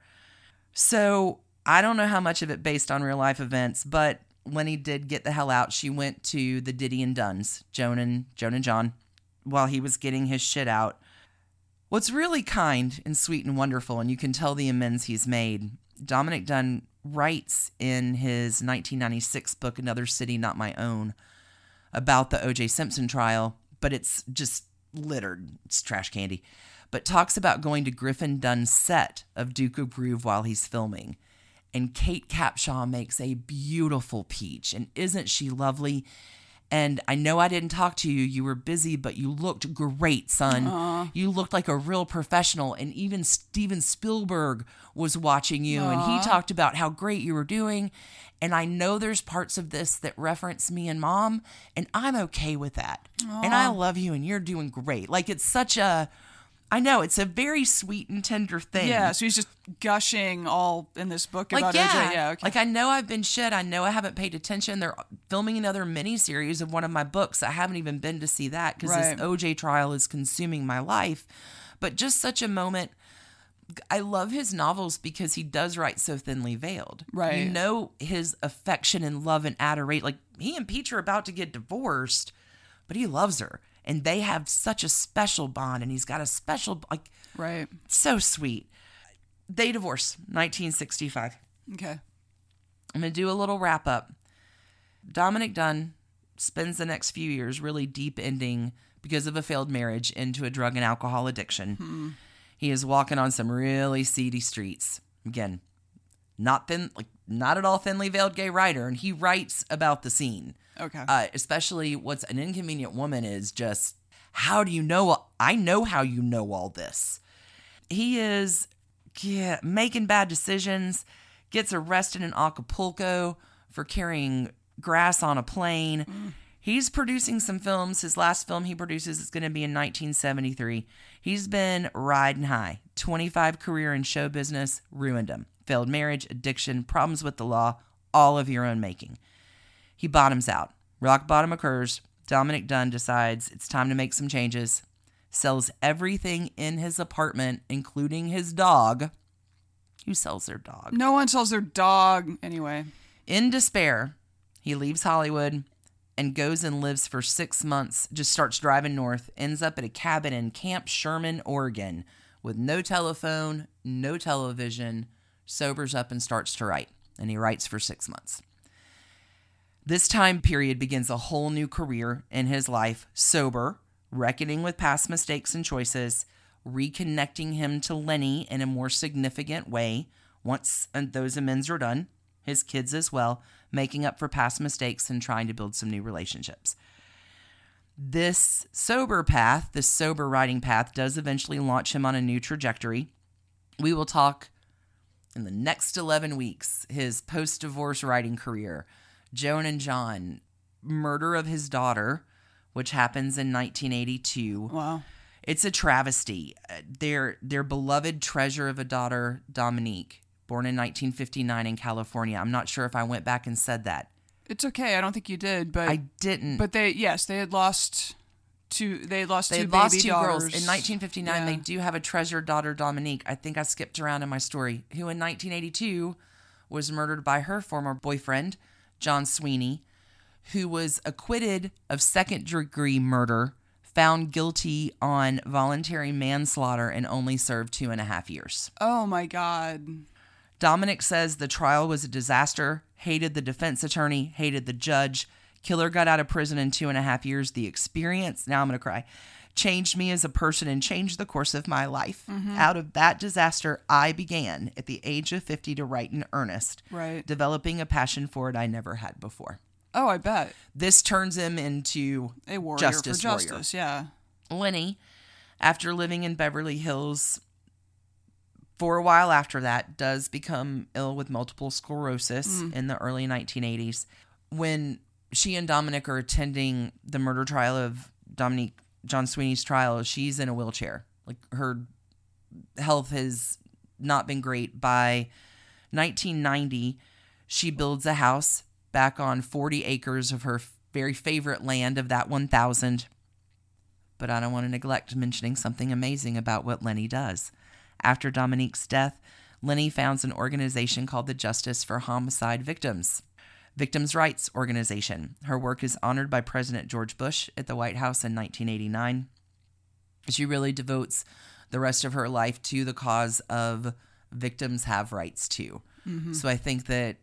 So I don't know how much of it based on real life events, but Lenny did get the hell out. She went to the Diddy and Dunns, Joan and John, while he was getting his shit out. What's really kind and sweet and wonderful, and you can tell the amends he's made, Dominic Dunn writes in his 1996 book, Another City Not My Own, about the O.J. Simpson trial, but it's just littered. It's trash candy. But talks about going to Griffin Dunn's set of Duke of Groove while he's filming. And Kate Capshaw makes a beautiful peach. And isn't she lovely? And I know I didn't talk to you. You were busy, but you looked great, son. Aww. You looked like a real professional. And even Steven Spielberg was watching you. Aww. And he talked about how great you were doing. And I know there's parts of this that reference me and Mom. And I'm okay with that. Aww. And I love you and you're doing great. It's such a... I know, it's a very sweet and tender thing. Yeah, so he's just gushing all in this book about OJ. Yeah, okay. I know I've been shit. I know I haven't paid attention. They're filming another miniseries of one of my books. I haven't even been to see that because this OJ trial is consuming my life. But just such a moment. I love his novels because he does write so thinly veiled. Right. His affection and love and adoration. He and Peach are about to get divorced, but he loves her. And they have such a special bond, and he's got a special, right. So sweet. They divorce, 1965. Okay. I'm going to do a little wrap up. Dominic Dunn spends the next few years really deep ending, because of a failed marriage, into a drug and alcohol addiction. He is walking on some really seedy streets. Again, not at all thinly veiled gay writer, and he writes about the scene. Okay. Especially What's an Inconvenient Woman is just, how do you know? I know how you know all this. He is making bad decisions, gets arrested in Acapulco for carrying grass on a plane. He's producing some films. His last film he produces is going to be in 1973. He's been riding high. 25 career in show business, ruined him. Failed marriage, addiction, problems with the law, all of your own making. He bottoms out. Rock bottom occurs. Dominic Dunn decides it's time to make some changes. Sells everything in his apartment, including his dog. Who sells their dog? No one sells their dog anyway. In despair, he leaves Hollywood and goes and lives for 6 months. Just starts driving north. Ends up at a cabin in Camp Sherman, Oregon, with no telephone, no television, sobers up and starts to write. And he writes for 6 months. This time period begins a whole new career in his life, sober, reckoning with past mistakes and choices, reconnecting him to Lenny in a more significant way once those amends are done, his kids as well, making up for past mistakes and trying to build some new relationships. This sober path, this sober writing path, does eventually launch him on a new trajectory. We will talk in the next 11 weeks, his post-divorce writing career, Joan and John, murder of his daughter, which happens in 1982. Wow. It's a travesty. Their beloved treasure of a daughter, Dominique, born in 1959 in California. I'm not sure if I went back and said that. It's okay. I don't think you did, but I didn't. But they had lost two. They had lost two girls daughters. in 1959. Yeah. They do have a treasured daughter, Dominique. I think I skipped around in my story. Who in 1982 was murdered by her former boyfriend, John Sweeney, who was acquitted of second-degree murder, found guilty on voluntary manslaughter, and only served 2.5 years. Oh my God. Dominic says the trial was a disaster, hated the defense attorney, hated the judge. Killer got out of prison in 2.5 years. The experience, now I'm going to cry, changed me as a person and changed the course of my life. Mm-hmm. Out of that disaster, I began at the age of 50 to write in earnest, right, developing a passion for it I never had before. Oh, I bet. This turns him into a warrior justice for justice, yeah. Lenny, after living in Beverly Hills for a while after that, does become ill with multiple sclerosis in the early 1980s. When she and Dominic are attending the murder trial of Dominique, John Sweeney's trial, she's in a wheelchair. Like, her health has not been great. By 1990, she builds a house back on 40 acres of her very favorite land of that 1,000. But I don't want to neglect mentioning something amazing about what Lenny does. After Dominique's death, Lenny founds an organization called the Justice for Homicide Victims Rights Organization. Her work is honored by President George Bush at the White House in 1989. She really devotes the rest of her life to the cause of victims have rights too. Mm-hmm. So I think that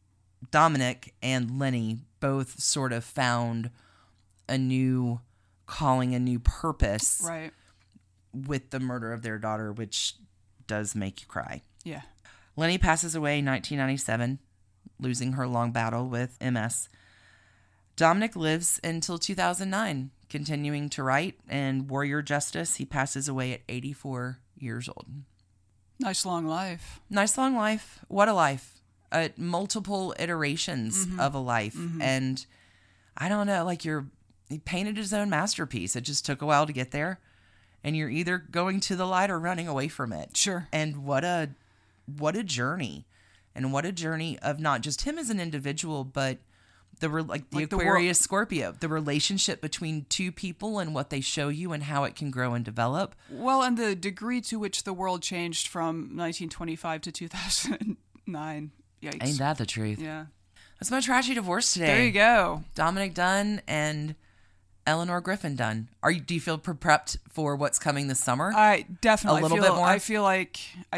Dominic and Lenny both sort of found a new calling, a new purpose, right, with the murder of their daughter, which does make you cry. Yeah. Lenny passes away in 1997, losing her long battle with MS. Dominic lives until 2009, continuing to write and warrior justice. He passes away at 84 years old. Nice long life. Nice long life. What a life. Multiple iterations of a life. Mm-hmm. And I don't know, like, he painted his own masterpiece. It just took a while to get there. And you're either going to the light or running away from it. Sure. And what a journey. And what a journey of not just him as an individual, but the Aquarius Scorpio, the relationship between two people and what they show you and how it can grow and develop. Well, and the degree to which the world changed from 1925 to 2009. Yikes. Ain't that the truth? Yeah. That's my trashy divorce today. There you go. Dominic Dunn and Eleanor Griffin Dunn. Do you feel prepped for what's coming this summer? I definitely a little bit more. I feel like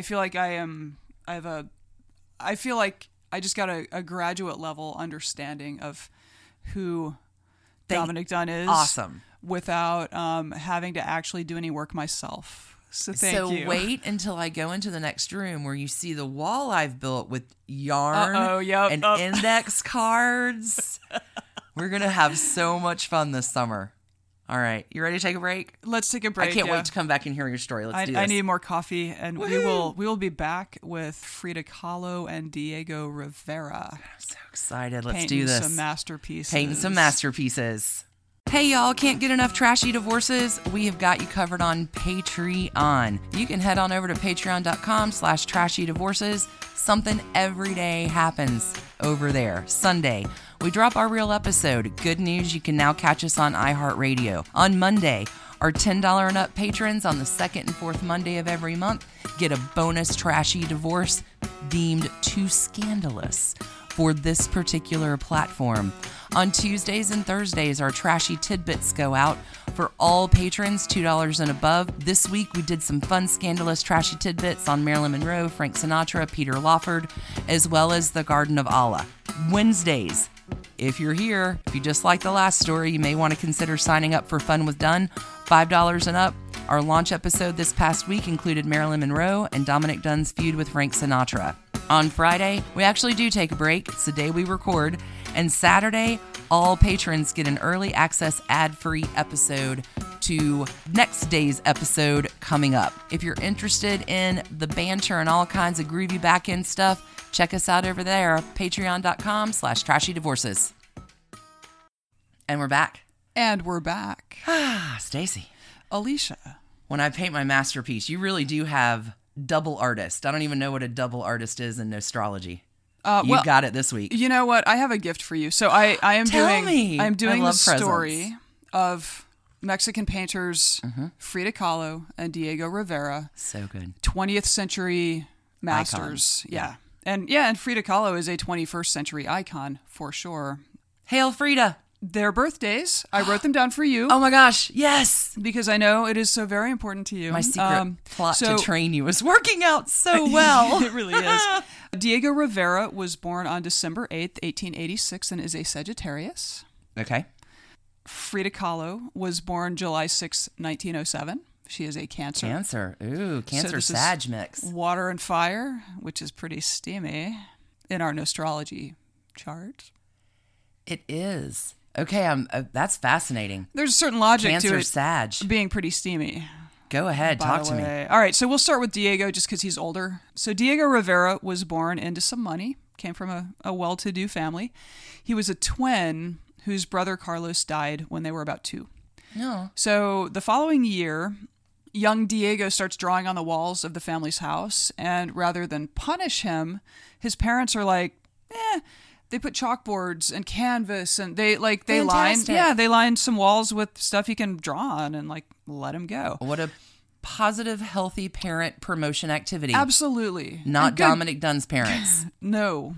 I just got a graduate level understanding of who Dominic Dunn is. Awesome. Without having to actually do any work myself. So thank you. So wait until I go into the next room where you see the wall I've built with yarn and index cards. We're going to have so much fun this summer. All right. You ready to take a break? Let's take a break. I can't wait to come back and hear your story. Let's do this. I need more coffee, and we will be back with Frida Kahlo and Diego Rivera. I'm so excited. Let's do this. Painting some masterpieces. Hey y'all, can't get enough trashy divorces? We have got you covered on Patreon. You can head on over to patreon.com/trashydivorces. Something every day happens over there. Sunday, we drop our real episode. Good news, you can now catch us on iHeartRadio. On Monday, our $10 and up patrons on the second and fourth Monday of every month get a bonus trashy divorce deemed too scandalous for this particular platform. On Tuesdays and Thursdays, our trashy tidbits go out for all patrons, $2 and above. This week, we did some fun, scandalous, trashy tidbits on Marilyn Monroe, Frank Sinatra, Peter Lawford, as well as the Garden of Allah. Wednesdays, if you're here, if you just like the last story, you may want to consider signing up for Fun with Dunn, $5 and up. Our launch episode this past week included Marilyn Monroe and Dominic Dunn's feud with Frank Sinatra. On Friday, we actually do take a break. It's the day we record. And Saturday, all patrons get an early access ad-free episode to next day's episode coming up. If you're interested in the banter and all kinds of groovy back-end stuff, check us out over there, patreon.com/trashydivorces. And we're back. And we're back. Stacy. Alicia. When I paint my masterpiece, you really do have double artist. I don't even know what a double artist is in astrology. You got it this week. You know what? I have a gift for you. So I am Tell me. I'm doing I the love story presents. of Mexican painters Frida Kahlo and Diego Rivera, So good. 20th century masters. Icons. Yeah. And Frida Kahlo is a 21st century icon for sure. Hail Frida. Their birthdays, I wrote them down for you. Oh my gosh, yes. Because I know it is so very important to you. My secret plot so- to train you is working out so well. It really is. Diego Rivera was born on December 8th, 1886, and is a Sagittarius. Okay. Frida Kahlo was born July 6, 1907. She is a Cancer. Cancer. Ooh, Cancer this is Sag mix. Water and fire, which is pretty steamy in our astrology chart. It is. Okay, that's fascinating. There's a certain logic to Cancer it Sag. being pretty steamy. Go ahead, By talk the to me. way. All right, so we'll start with Diego just because he's older. So Diego Rivera was born into some money, came from a well-to-do family. He was a twin whose brother Carlos died when they were about 2. No. So the following year, young Diego starts drawing on the walls of the family's house, and rather than punish him, his parents are like, they put chalkboards and canvas, and they lined some walls with stuff he can draw on, and let him go. What a positive, healthy parent promotion activity. Absolutely. Not And good- Dominic Dunn's parents. No.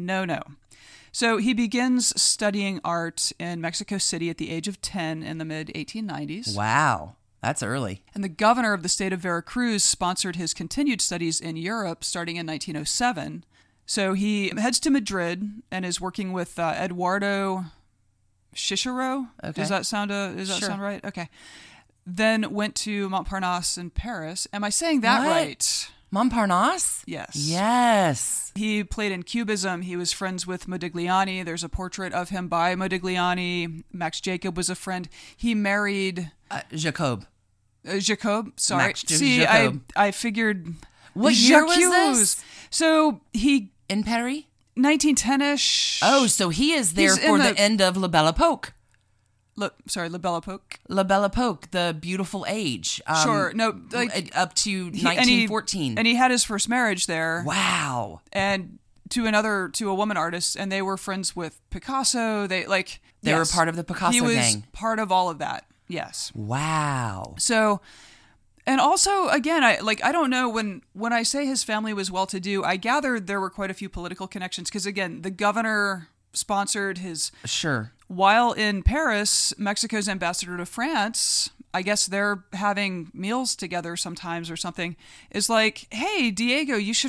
So he begins studying art in Mexico City at the age of 10 in the mid-1890s. Wow. That's early. And the governor of the state of Veracruz sponsored his continued studies in Europe starting in 1907. So he heads to Madrid and is working with Eduardo Chichero. Okay. Does that sound right? Okay. Then went to Montparnasse in Paris. Am I saying that What? right? Montparnasse? Yes. Yes. He played in Cubism. He was friends with Modigliani. There's a portrait of him by Modigliani. Max Jacob was a friend. He married Jacob. Jacob. Sorry. Max See, Jacob. I figured. What year was Jacques. this? So he In Paris? 1910ish. Oh, so he is there He's in for the the- end of La Belle Epoque. La Belle Epoque. La Belle Epoque, the beautiful age. Sure. No, up to he- 1914. And he had his first marriage there. Wow. And to a woman artist, and they were friends with Picasso. They were Yes. part of the Picasso He was gang. part of all of that. Yes. Wow. So, and also, again, I don't know, when I say his family was well-to-do, I gathered there were quite a few political connections because, again, the governor sponsored his. Sure. While in Paris, Mexico's ambassador to France, I guess they're having meals together sometimes or something, is like, hey, Diego, you should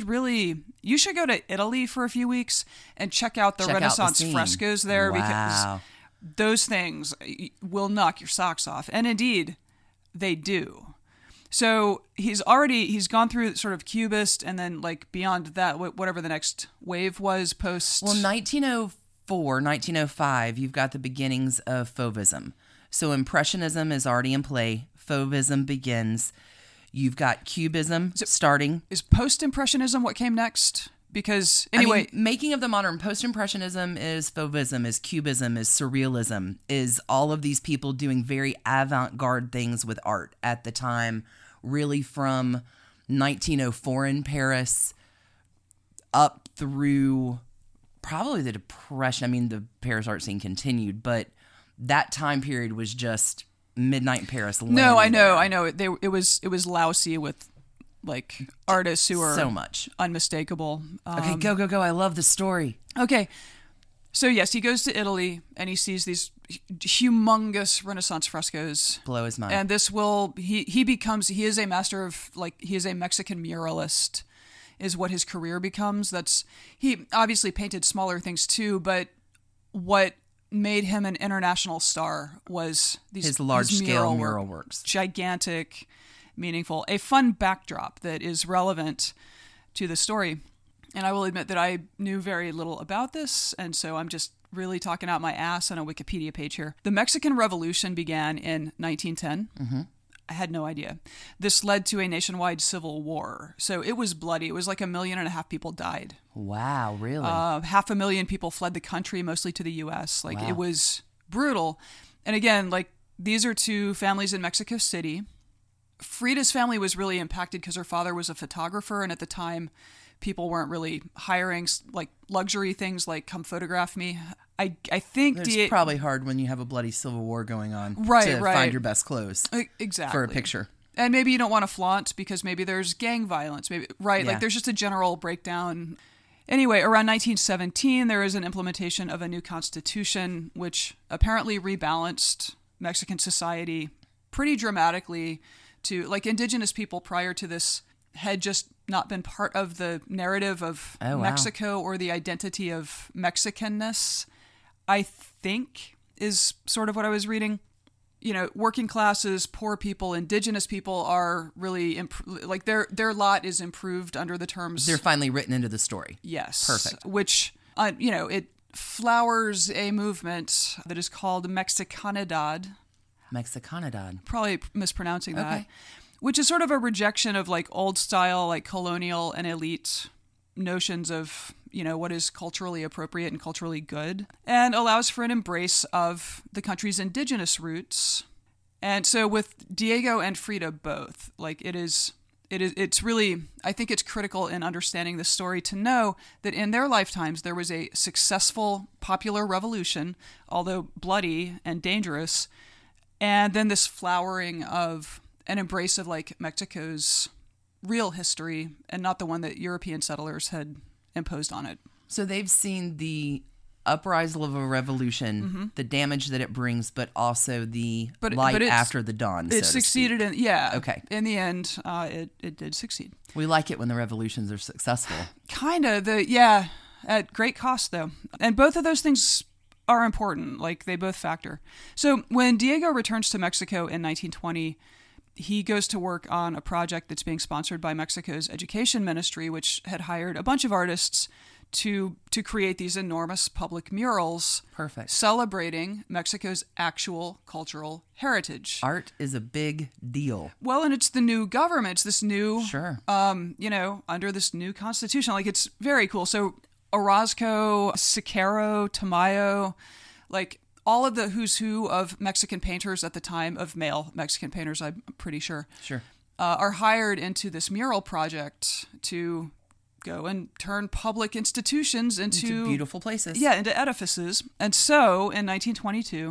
go to Italy for a few weeks and check out the Renaissance scene. frescoes there Wow. because those things will knock your socks off. And indeed, they do. So he's gone through sort of Cubist and then beyond that, whatever the next wave was post. Well, 1904, 1905, you've got the beginnings of Fauvism. So Impressionism is already in play. Fauvism begins. You've got Cubism starting. Is post-impressionism what came next? Because anyway, making of the modern, post-impressionism is Fauvism, is Cubism, is Surrealism, is all of these people doing very avant-garde things with art at the time, really from 1904 in Paris up through probably the Depression. I mean, the Paris art scene continued, but that time period was just midnight in Paris. No, I know. It was lousy with artists who are so much unmistakable. Okay, go. I love the story. Okay. So yes, he goes to Italy and he sees these humongous Renaissance frescoes. Blow his mind. And this will, he is a master of, like, he is a Mexican muralist, is what his career becomes. He obviously painted smaller things too, but what made him an international star was his large-scale mural work. works. Gigantic, meaningful, a fun backdrop that is relevant to the story. And I will admit that I knew very little about this, and so I'm just really talking out my ass on a Wikipedia page here. The Mexican Revolution began in 1910. Mm-hmm. I had no idea. This led to a nationwide civil war. So it was bloody. It was like 1.5 million people died. Wow, really? 500,000 people fled the country, mostly to the U.S. Like, wow. It was brutal. And again, like, these are two families in Mexico City. Frida's family was really impacted because her father was a photographer, and at the time, people weren't really hiring like luxury things like "come photograph me." I think it's probably hard when you have a bloody civil war going on to find your best clothes exactly for a picture. And maybe you don't want to flaunt because maybe there's gang violence, maybe right? Yeah. Like there's just a general breakdown. Anyway, around 1917, there is an implementation of a new constitution, which apparently rebalanced Mexican society pretty dramatically to, like, indigenous people prior to this had just not been part of the narrative of Mexico or the identity of Mexicanness, I think, is sort of what I was reading. You know, working classes, poor people, indigenous people are really, like, their lot is improved under the terms. They're finally written into the story. Yes. Perfect. Which, you know, it flowers a movement that is called Mexicanidad. Mexicanidad. Probably mispronouncing that. Okay. Which is sort of a rejection of, like, old style, like, colonial and elite notions of, you know, what is culturally appropriate and culturally good, and allows for an embrace of the country's indigenous roots. And so with Diego and Frida both, like, it's really, I think it's critical in understanding the story to know that in their lifetimes there was a successful popular revolution, although bloody and dangerous, and then this flowering of an embrace of, like, Mexico's real history and not the one that European settlers had imposed on it. So they've seen the uprisal of a revolution, the damage that it brings, but also the light after the dawn. It succeeded in, Okay. In the end, it did succeed. We like it when the revolutions are successful. Kind of, at great cost though. And both of those things are important, like they both factor. So when Diego returns to Mexico in 1920, he goes to work on a project that's being sponsored by Mexico's education ministry, which had hired a bunch of artists to create these enormous public murals. Perfect. Celebrating Mexico's actual cultural heritage. Art is a big deal. Well, and it's the new government. It's this new, sure. You know, under this new constitution. Like, it's very cool. So Orozco, Siqueiro, Tamayo, like, all of the who's who of Mexican painters at the time, of male Mexican painters, I'm pretty sure, are hired into this mural project to go and turn public institutions into beautiful places. Yeah, into edifices. And so, in 1922,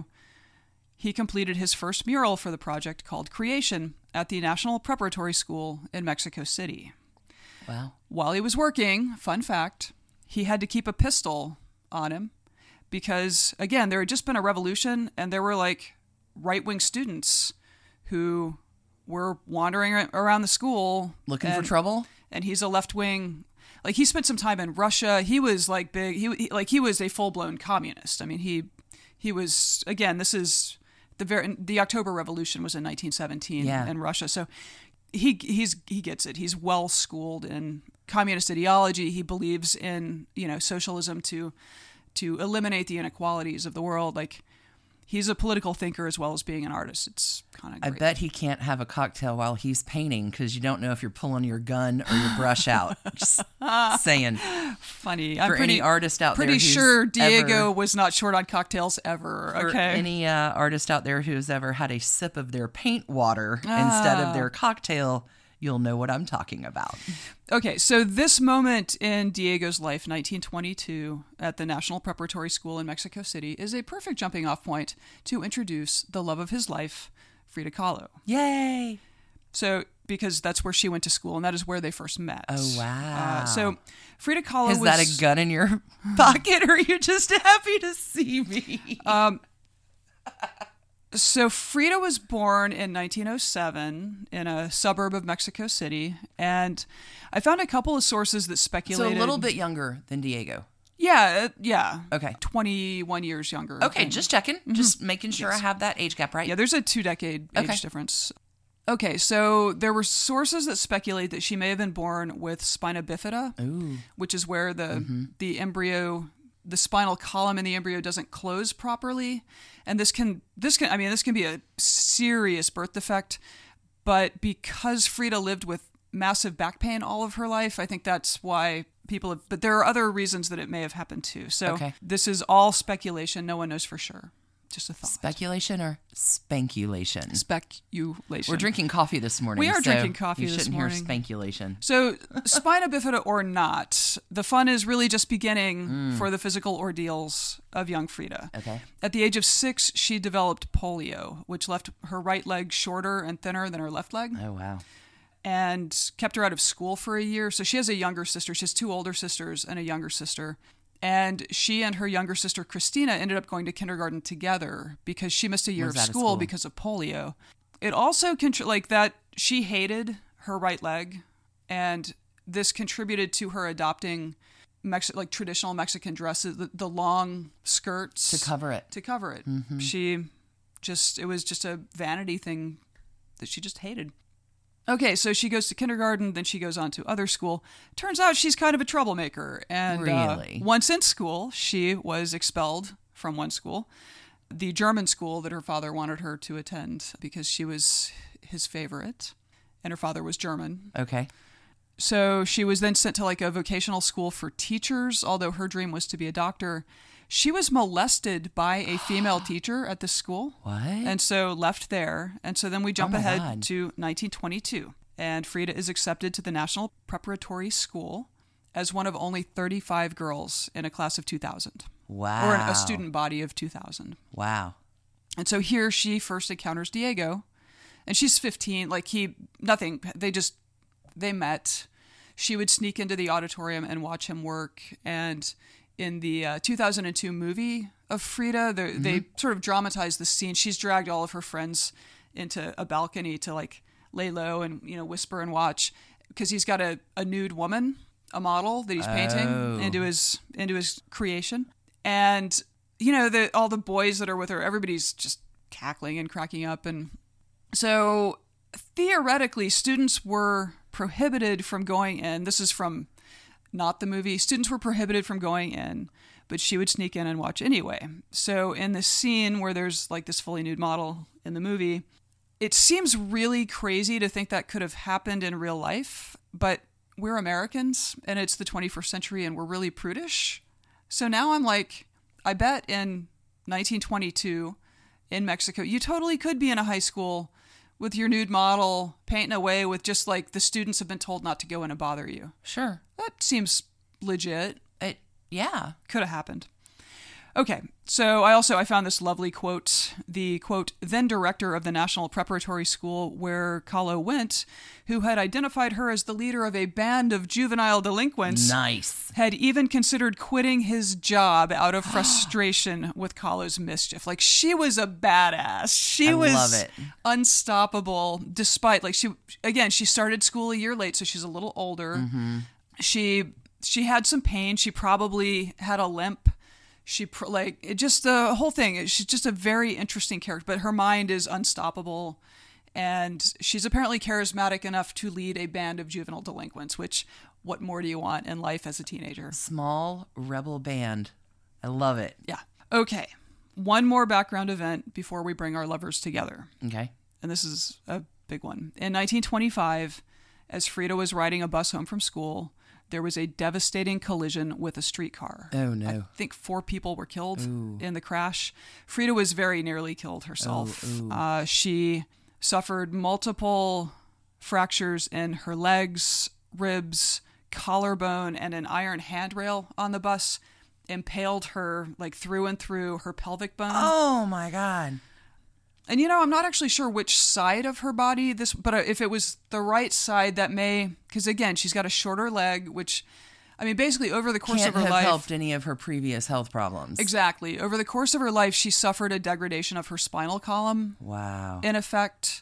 he completed his first mural for the project called Creation at the National Preparatory School in Mexico City. Wow. While he was working, fun fact, he had to keep a pistol on him. Because, again, there had just been a revolution, and there were, like, right-wing students who were wandering around the school. Looking for trouble? And he's a left-wing... Like, he spent some time in Russia. He was, like, big... He was a full-blown communist. I mean, he was... Again, this is... The October Revolution was in 1917 in Russia. So he gets it. He's well-schooled in communist ideology. He believes in, you know, socialism to eliminate the inequalities of the world. Like, he's a political thinker as well as being an artist. It's kind of great. I bet he can't have a cocktail while he's painting because you don't know if you're pulling your gun or your brush out. Just saying. Funny. For any artist out there pretty sure Diego was not short on cocktails ever. For okay. any artist out there who's ever had a sip of their paint water instead of their cocktail, you'll know what I'm talking about. Okay, so this moment in Diego's life, 1922, at the National Preparatory School in Mexico City, is a perfect jumping off point to introduce the love of his life, Frida Kahlo. Yay! So because that's where she went to school, and that is where they first met. Oh, wow. So Frida Kahlo Is that a gun in your pocket, or are you just happy to see me? So Frida was born in 1907 in a suburb of Mexico City, and I found a couple of sources that speculated. So a little bit younger than Diego. Yeah, yeah. Okay. 21 years younger. Okay, just checking. Just making sure I have that age gap right. Yeah, there's a 2-decade age difference. Okay, so there were sources that speculate that she may have been born with spina bifida, which is where the embryo, the spinal column in the embryo doesn't close properly, and this can be a serious birth defect. But because Frida lived with massive back pain all of her life, I think that's why people have, but there are other reasons that it may have happened too. So this is all speculation. No one knows for sure. Just a thought. Speculation or spankulation? Speculation. We're drinking coffee this morning. We are drinking coffee this morning. You morning. shouldn't hear spankulation. So spina bifida or not, the fun is really just beginning for the physical ordeals of young Frida. Okay. At the age of 6, she developed polio, which left her right leg shorter and thinner than her left leg. Oh, wow. And kept her out of school for a year. So she has a younger sister. She has 2 older sisters and a younger sister. And she and her younger sister, Christina, ended up going to kindergarten together because she missed a year of school because of polio. It also, she hated her right leg, and this contributed to her adopting traditional Mexican dresses, the long skirts. To cover it. Mm-hmm. It was just a vanity thing that she just hated. Okay, so she goes to kindergarten, then she goes on to other school. Turns out she's kind of a troublemaker. And really? Once in school, she was expelled from one school, the German school that her father wanted her to attend because she was his favorite, and her father was German. Okay. So she was then sent to a vocational school for teachers, although her dream was to be a doctor. She was molested by a female teacher at the school. What? And so left there. And so then we jump ahead to 1922. And Frida is accepted to the National Preparatory School as one of only 35 girls in a class of 2,000. Wow. Or a student body of 2,000. Wow. And so here she first encounters Diego. And she's 15. They met. She would sneak into the auditorium and watch him work. And in the 2002 movie of Frida, they sort of dramatized the scene. She's dragged all of her friends into a balcony to lay low and whisper and watch because he's got a nude woman, a model that he's painting into his creation. And all the boys that are with her, everybody's just cackling and cracking up. And so theoretically, students were prohibited from going in. This is from not the movie. Students were prohibited from going in, but she would sneak in and watch anyway. So in the scene where there's this fully nude model in the movie, it seems really crazy to think that could have happened in real life, but we're Americans and it's the 21st century and we're really prudish. So now I'm I bet in 1922 in Mexico, you totally could be in a high school with your nude model painting away with just the students have been told not to go in and bother you. Sure. That seems legit. Yeah. Could have happened. Okay, so I found this lovely quote. The quote, then director of the National Preparatory School where Kahlo went, who had identified her as the leader of a band of juvenile delinquents. Nice. Had even considered quitting his job out of frustration with Kahlo's mischief. She was a badass. She was love it. Unstoppable despite, she started school a year late, so she's a little older. Mm-hmm. She had some pain. She probably had a limp. The whole thing. She's just a very interesting character, but her mind is unstoppable, and she's apparently charismatic enough to lead a band of juvenile delinquents. Which, what more do you want in life as a teenager? Small rebel band. I love it. Yeah. Okay. One more background event before we bring our lovers together. Okay. And this is a big one. In 1925, as Frida was riding a bus home from school, there was a devastating collision with a streetcar. Oh, no. I think 4 people were killed in the crash. Frida was very nearly killed herself. She suffered multiple fractures in her legs, ribs, collarbone, and an iron handrail on the bus impaled her through and through her pelvic bone. Oh, my God. And, you know, I'm not actually sure which side of her body but if it was the right side, that may, because again, she's got a shorter leg, which, I mean, basically over the course Can't of her have life. helped any of her previous health problems. Exactly. Over the course of her life, she suffered a degradation of her spinal column. Wow. In effect.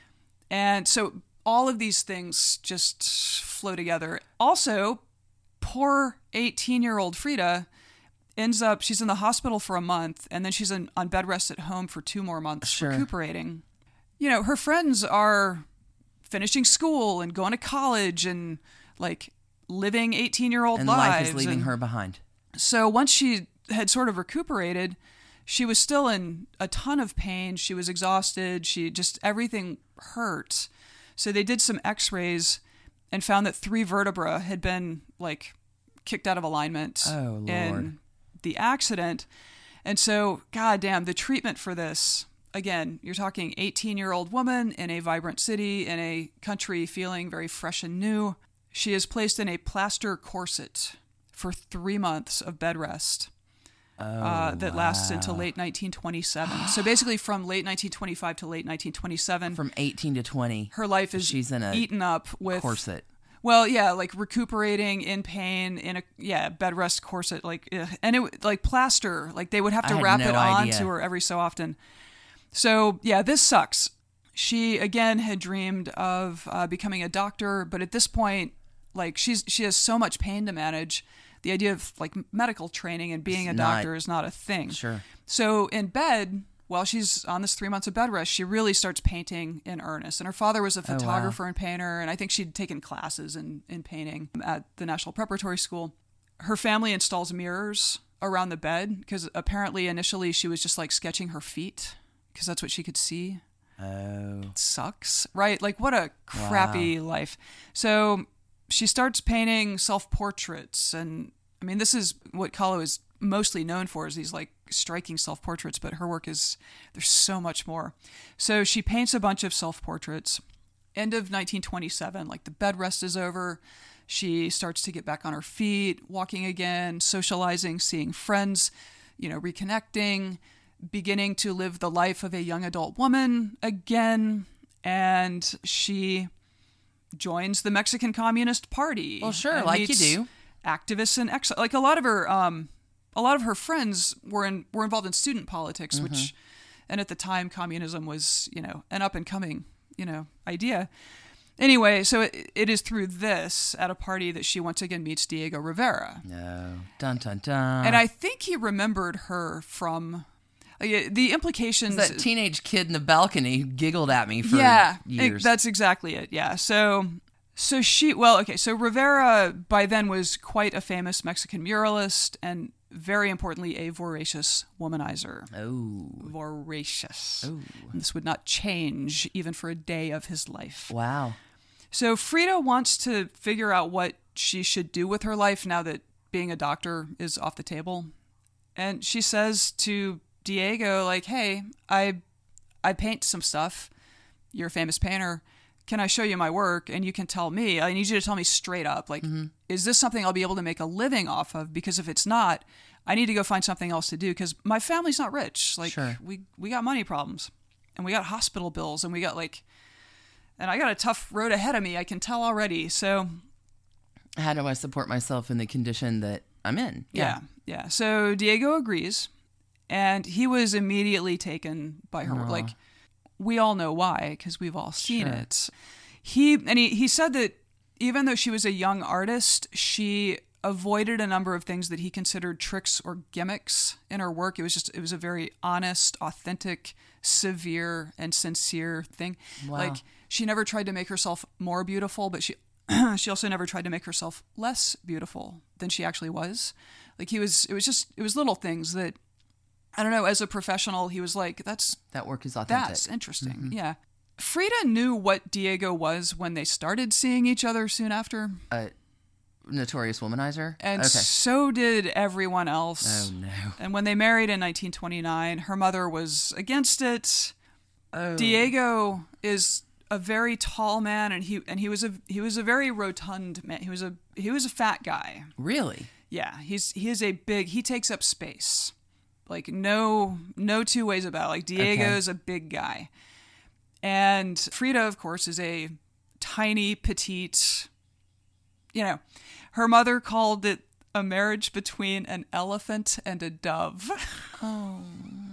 And so all of these things just flow together. Also, poor 18-year-old Frida ends up, she's in the hospital for a month, and then she's on bed rest at home for 2 more months, recuperating. You know, her friends are finishing school and going to college and, like, living 18-year-old lives. And life is leaving her behind. So once she had sort of recuperated, she was still in a ton of pain. She was exhausted. Everything hurt. So they did some x-rays and found that 3 vertebrae had been, like, kicked out of alignment in the accident. And so, goddamn, the treatment for this, again, you're talking 18-year-old woman in a vibrant city, in a country feeling very fresh and new. She is placed in a plaster corset for 3 months of bed rest. That lasts until late 1927. So basically from late 1925 to late 1927. From 18 to 20. Her life is eaten up with... corset. Well, yeah, like recuperating in pain in a bed rest corset, like, and it like plaster, like they would have to wrap it on to her every so often. So yeah, this sucks. She again had dreamed of becoming a doctor, but at this point, like she has so much pain to manage. The idea of like medical training and being a doctor is not a thing. Sure. So in bed, while she's on this 3 months of bed rest, she really starts painting in earnest. And her father was a photographer and painter, and I think she'd taken classes in painting at the National Preparatory School. Her family installs mirrors around the bed because apparently initially she was just like sketching her feet because that's what she could see. Oh. It sucks, right? Like what a crappy life. So she starts painting self-portraits, and I mean, this is what Kahlo is mostly known for, is these like striking self-portraits, but her work there's so much more. So she paints a bunch of self-portraits. End of 1927, like the bed rest is over. She starts to get back on her feet, walking again, socializing, seeing friends, reconnecting, beginning to live the life of a young adult woman again. And she joins the Mexican Communist Party. Well, sure, like you do. Activists in exile. Like a lot of her friends were involved in student politics, which, and at the time, communism was, an up and coming, idea. Anyway, so it is through this at a party that she once again meets Diego Rivera. No, dun dun dun. And I think he remembered her from the implications. That teenage kid in the balcony giggled at me for years. That's exactly it. Yeah. So Rivera by then was quite a famous Mexican muralist and very importantly a voracious womanizer. Oh. Voracious. Oh. And this would not change even for a day of his life. Wow. So Frida wants to figure out what she should do with her life now that being a doctor is off the table. And she says to Diego, like, hey, I paint some stuff. You're a famous painter. Can I show you my work? And you can tell me. I need you to tell me straight up, like, is this something I'll be able to make a living off of? Because if it's not, I need to go find something else to do because my family's not rich. Like, sure. we got money problems and we got hospital bills and we got and I got a tough road ahead of me. I can tell already. So how do I support myself in the condition that I'm in? Yeah. So Diego agrees. And he was immediately taken by her work. Like, we all know why, because we've all seen it. He said that even though she was a young artist, she avoided a number of things that he considered tricks or gimmicks in her work. It was a very honest, authentic, severe, and sincere thing. Wow. Like, she never tried to make herself more beautiful, but she also never tried to make herself less beautiful than she actually was. Like, it was little things that, I don't know, as a professional, he was like, that work is authentic. That's interesting. Yeah. Frida knew what Diego was when they started seeing each other soon after. Notorious womanizer? And so did everyone else. Oh, no. And when they married in 1929, her mother was against it. Oh. Diego is a very tall man, and he was a very rotund man. He was a fat guy. Really? Yeah. He takes up space. Like no two ways about it. Like Diego's a big guy. And Frida, of course, is a tiny, petite, her mother called it a marriage between an elephant and a dove. Oh,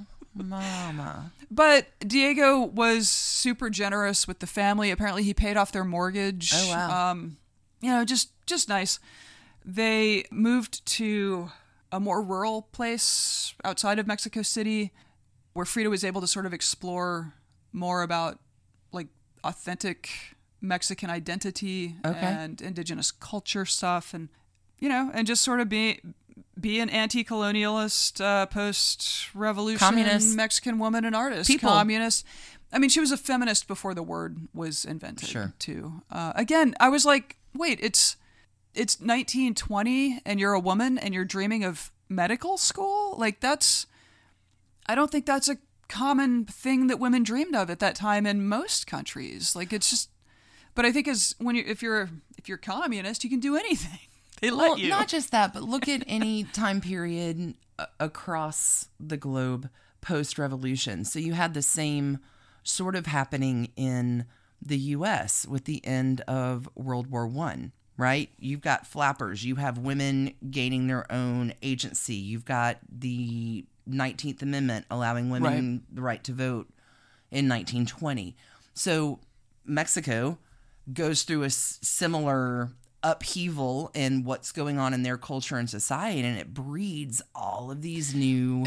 mama. But Diego was super generous with the family. Apparently he paid off their mortgage. Oh, wow. Just nice. They moved to a more rural place outside of Mexico City where Frida was able to sort of explore more about like authentic Mexican identity and indigenous culture stuff and just sort of be an anti-colonialist, post-revolution communist Mexican woman and artist. People. Communist. I mean, she was a feminist before the word was invented, Sure. too. Again, I was like, wait, it's 1920 and you're a woman and you're dreaming of medical school? Like I don't think that's a common thing that women dreamed of at that time in most countries. Like it's just, but I think if you're communist, you can do anything. They let you. Not just that, but look at any time period across the globe post-revolution. So you had the same sort of happening in the U.S. with the end of World War I, right? You've got flappers. You have women gaining their own agency. You've got the 19th Amendment allowing women the right to vote in 1920. So Mexico goes through a similar upheaval in what's going on in their culture and society, and it breeds all of these new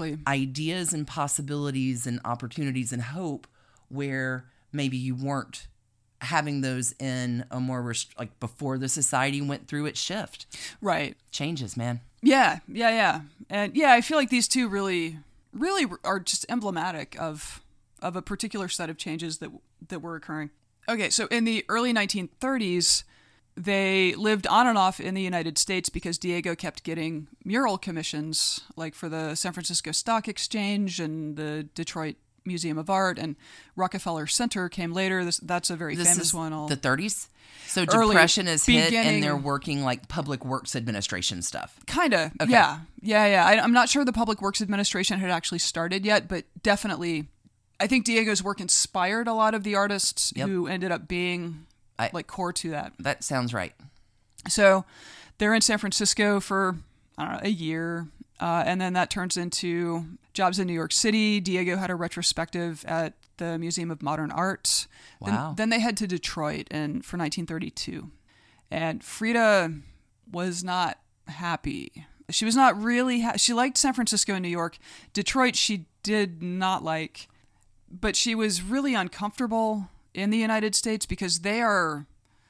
ideas and possibilities and opportunities and hope where maybe you weren't having those in a more like before the society went through its shift. Right. Changes, man. Yeah. And yeah, I feel like these two really are just emblematic of a particular set of changes that were occurring. Okay, so in the early 1930s, they lived on and off in the United States because Diego kept getting mural commissions, like for the San Francisco Stock Exchange and the Detroit Museum of Art, and Rockefeller Center came later. That's a very famous one. The 30s? So Depression is hit and they're working like Public Works Administration stuff. Kind of, okay. Yeah. I'm not sure the Public Works Administration had actually started yet, but definitely I think Diego's work inspired a lot of the artists who ended up being core to that. That sounds right. So they're in San Francisco for, I don't know, a year. And then that turns into jobs in New York City. Diego had a retrospective at the Museum of Modern Art. Wow. Then they head to Detroit for 1932. And Frida was not happy. She was not really she liked San Francisco and New York. Detroit she did not like. But she was really uncomfortable in the United States because they are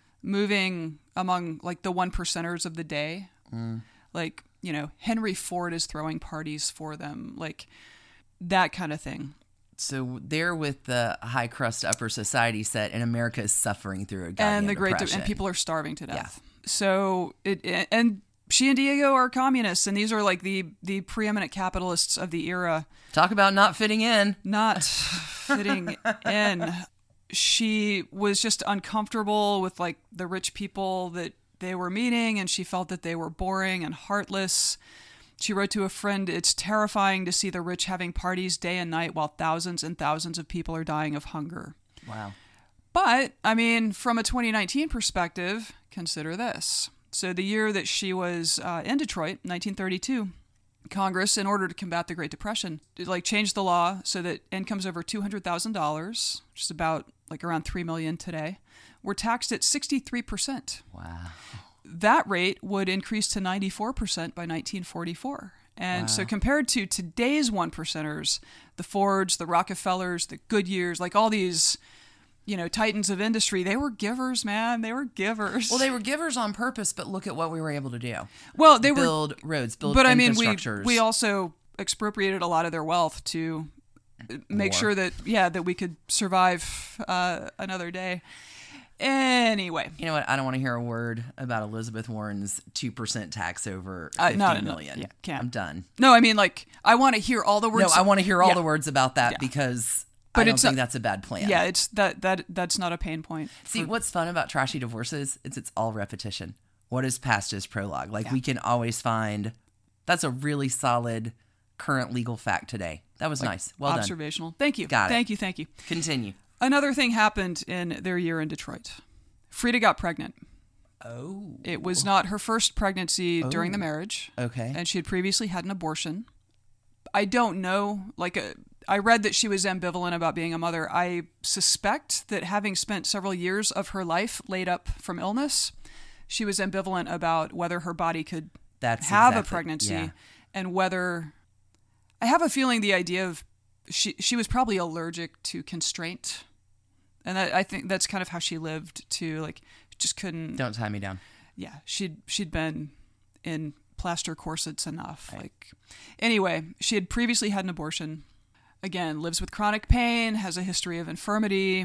moving among like the 1%ers of the day. Like, Henry Ford is throwing parties for them, like that kind of thing. So they're with the high crust upper society set, and America is suffering through a goddamn and the depression. And people are starving to death. Yeah. So and she and Diego are communists, and these are like the preeminent capitalists of the era. Talk about not fitting in. Not fitting in. She was just uncomfortable with like the rich people that they were meeting, and she felt that they were boring and heartless. She wrote to a friend, "It's terrifying to see the rich having parties day and night while thousands and thousands of people are dying of hunger." Wow. But, I mean, from a 2019 perspective, consider this. So the year that she was in Detroit, 1932, Congress, in order to combat the Great Depression, changed the law so that incomes over $200,000, which is about around $3 million today, were taxed at 63%. Wow. That rate would increase to 94% by 1944. And so compared to today's 1%ers, the Fords, the Rockefellers, the Goodyears, all these, titans of industry, they were givers, man. They were givers. Well, they were givers on purpose, but look at what we were able to do. Well, they build roads, build but infrastructures. I mean, we also expropriated a lot of their wealth to make sure that that we could survive another day. Anyway, you know what? I don't want to hear a word about Elizabeth Warren's 2% tax over $50 million. Yeah, can't. I'm done. No, I mean, I want to hear all the words. No, I want to hear all the words about that because I don't think that's a bad plan. Yeah, it's that's not a pain point. See, what's fun about trashy divorces? It's all repetition. What is past is prologue. We can always find that's a really solid current legal fact today. That was nice. Well done. Observational. Thank you. Got it. Thank you. Continue. Another thing happened in their year in Detroit. Frida got pregnant. Oh. It was not her first pregnancy during the marriage. Okay. And she had previously had an abortion. I don't know. I read that she was ambivalent about being a mother. I suspect that having spent several years of her life laid up from illness, she was ambivalent about whether her body could have a pregnancy and whether... I have a feeling the idea of she was probably allergic to constraint. And I think that's kind of how she lived too. Like, just couldn't... Don't tie me down. Yeah, she'd been in plaster corsets enough. Right. Anyway, she had previously had an abortion. Again, lives with chronic pain, has a history of infirmity.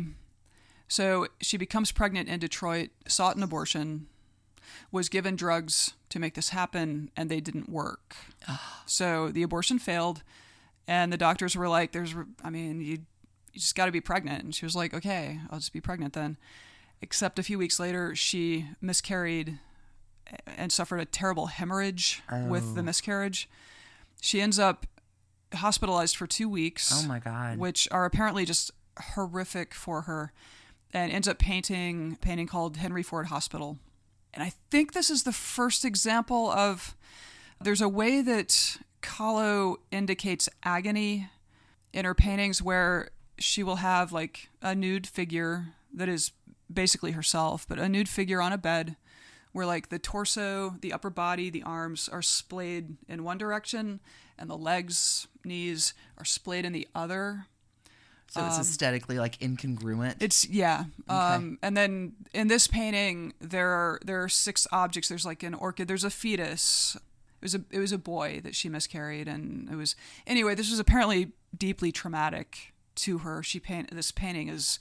So she becomes pregnant in Detroit, sought an abortion, was given drugs to make this happen, and they didn't work. So the abortion failed, and the doctors were like, you just got to be pregnant. And she was like, okay, I'll just be pregnant then. Except a few weeks later, she miscarried and suffered a terrible hemorrhage with the miscarriage. She ends up hospitalized for 2 weeks. Oh my God. Which are apparently just horrific for her, and ends up painting called Henry Ford Hospital. And I think this is the first example of, there's a way that Kahlo indicates agony in her paintings where she will have like a nude figure that is basically herself, but a nude figure on a bed where like the torso, the upper body, the arms are splayed in one direction and the legs, knees are splayed in the other. So it's aesthetically like incongruent. It's Okay. And then in this painting, there are 6 objects. There's like an orchid. There's a fetus. It was a boy that she miscarried, and this was apparently deeply traumatic to her. This painting is.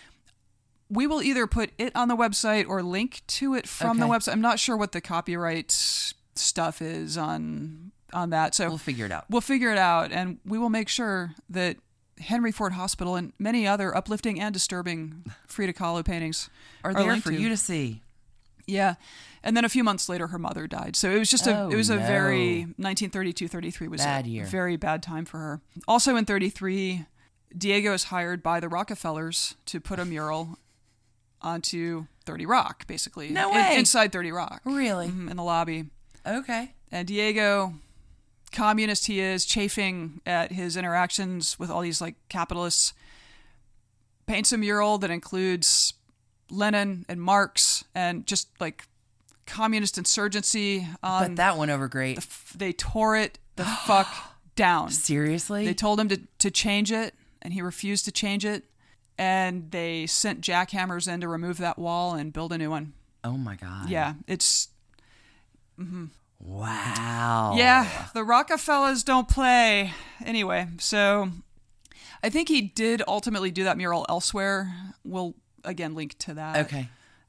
We will either put it on the website or link to it from the website. I'm not sure what the copyright stuff is on that. So we'll figure it out. And we will make sure that Henry Ford Hospital and many other uplifting and disturbing Frida Kahlo paintings are there for you to see. Yeah. And then a few months later, her mother died. So it was just a very 1932-33 was bad a year. Very bad time for her. Also in 33, Diego is hired by the Rockefellers to put a mural onto 30 Rock, basically. No way. Inside 30 Rock. Really? In the lobby. Okay. And Diego, communist he is, chafing at his interactions with all these like capitalists, paints a mural that includes Lenin and Marx and just like communist insurgency. But that went over great. They tore it the fuck down. Seriously? They told him to change it, and he refused to change it. And they sent jackhammers in to remove that wall and build a new one. Oh my God. Yeah, it's... Mm-hmm. Wow. Yeah, the Rockefellers don't play. Anyway, so I think he did ultimately do that mural elsewhere. We'll, again, link to that. Okay.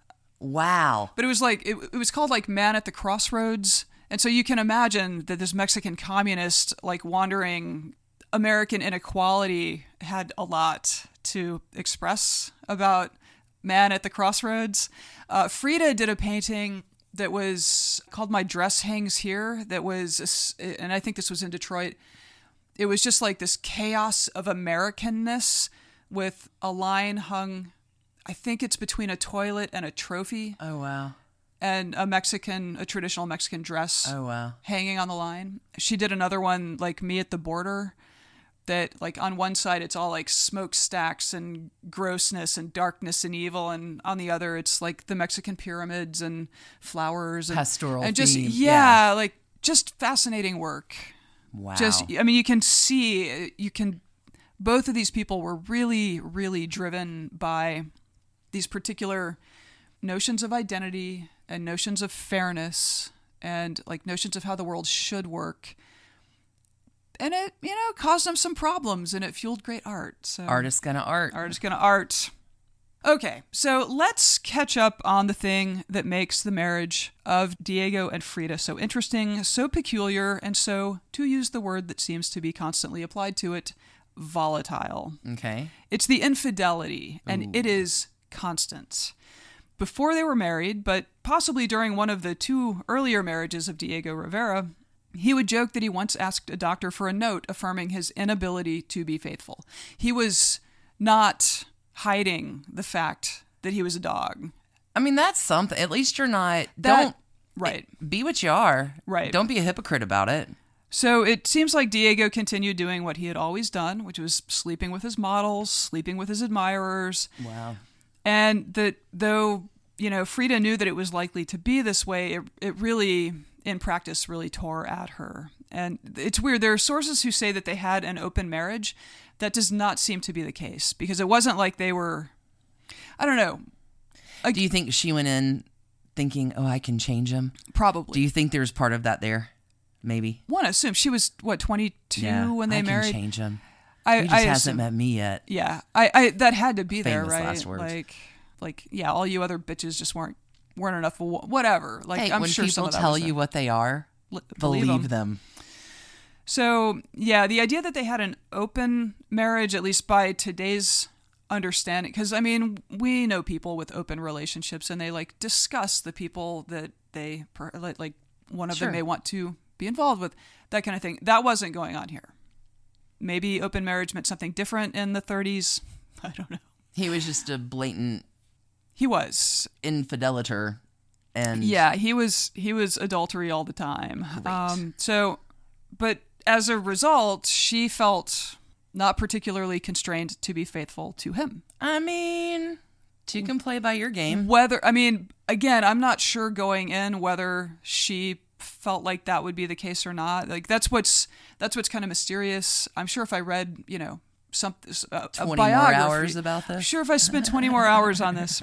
Wow. But it was like, it was called like Man at the Crossroads. And so you can imagine that this Mexican communist, like wandering American inequality, had a lot to express about Man at the Crossroads. Frida did a painting that was called My Dress Hangs Here. That was, and I think this was in Detroit. It was just like this chaos of Americanness with a line hung, I think it's between a toilet and a trophy. Oh, wow. And a traditional Mexican dress. Oh, wow. Hanging on the line. She did another one like Me at the Border, that like on one side it's all like smokestacks and grossness and darkness and evil, and on the other it's like the Mexican pyramids and flowers and pastoral and just theme. like just fascinating work. Wow. You can see both of these people were really, really driven by these particular notions of identity and notions of fairness and like notions of how the world should work. And it, caused them some problems, and it fueled great art. So Artist gonna art. Artist gonna art. Okay, so let's catch up on the thing that makes the marriage of Diego and Frida so interesting, so peculiar, and so, to use the word that seems to be constantly applied to it, volatile. Okay. It's the infidelity, and it is constant. Before they were married, but possibly during one of the 2 earlier marriages of Diego Rivera, He would joke that he once asked a doctor for a note affirming his inability to be faithful. He was not hiding the fact that he was a dog. I mean, that's something. At least you're not. Right. Be what you are. Right. Don't be a hypocrite about it. So it seems like Diego continued doing what he had always done, which was sleeping with his models, sleeping with his admirers. Wow. And that though, Frida knew that it was likely to be this way, it really, in practice, really tore at her. And it's weird. There are sources who say that they had an open marriage. That does not seem to be the case, because it wasn't like they were, I don't know. Do you think she went in thinking, oh, I can change him? Probably. Do you think there's part of that there? Maybe. One assumes she was, 22 when they married? I can change him. He just hasn't assume, met me yet. Yeah. I that had to be Famous there, right? last words. Like, yeah, all you other bitches just weren't enough, whatever. Like, hey, I'm when sure some people of that tell was you what they are, believe them. So, yeah, the idea that they had an open marriage, at least by today's understanding, because, I mean, we know people with open relationships, and they, discuss the people that they, one of them may want to be involved with, that kind of thing. That wasn't going on here. Maybe open marriage meant something different in the 30s. I don't know. He was just a blatant... He was. Infidelator. And yeah, he was adultery all the time. But as a result, she felt not particularly constrained to be faithful to him. I mean, you can play by your game. Again, I'm not sure going in whether she felt like that would be the case or not. Like that's what's kind of mysterious. I'm sure if I read, 20 a more biography, hours about this. I'm sure if I spent 20 more hours on this,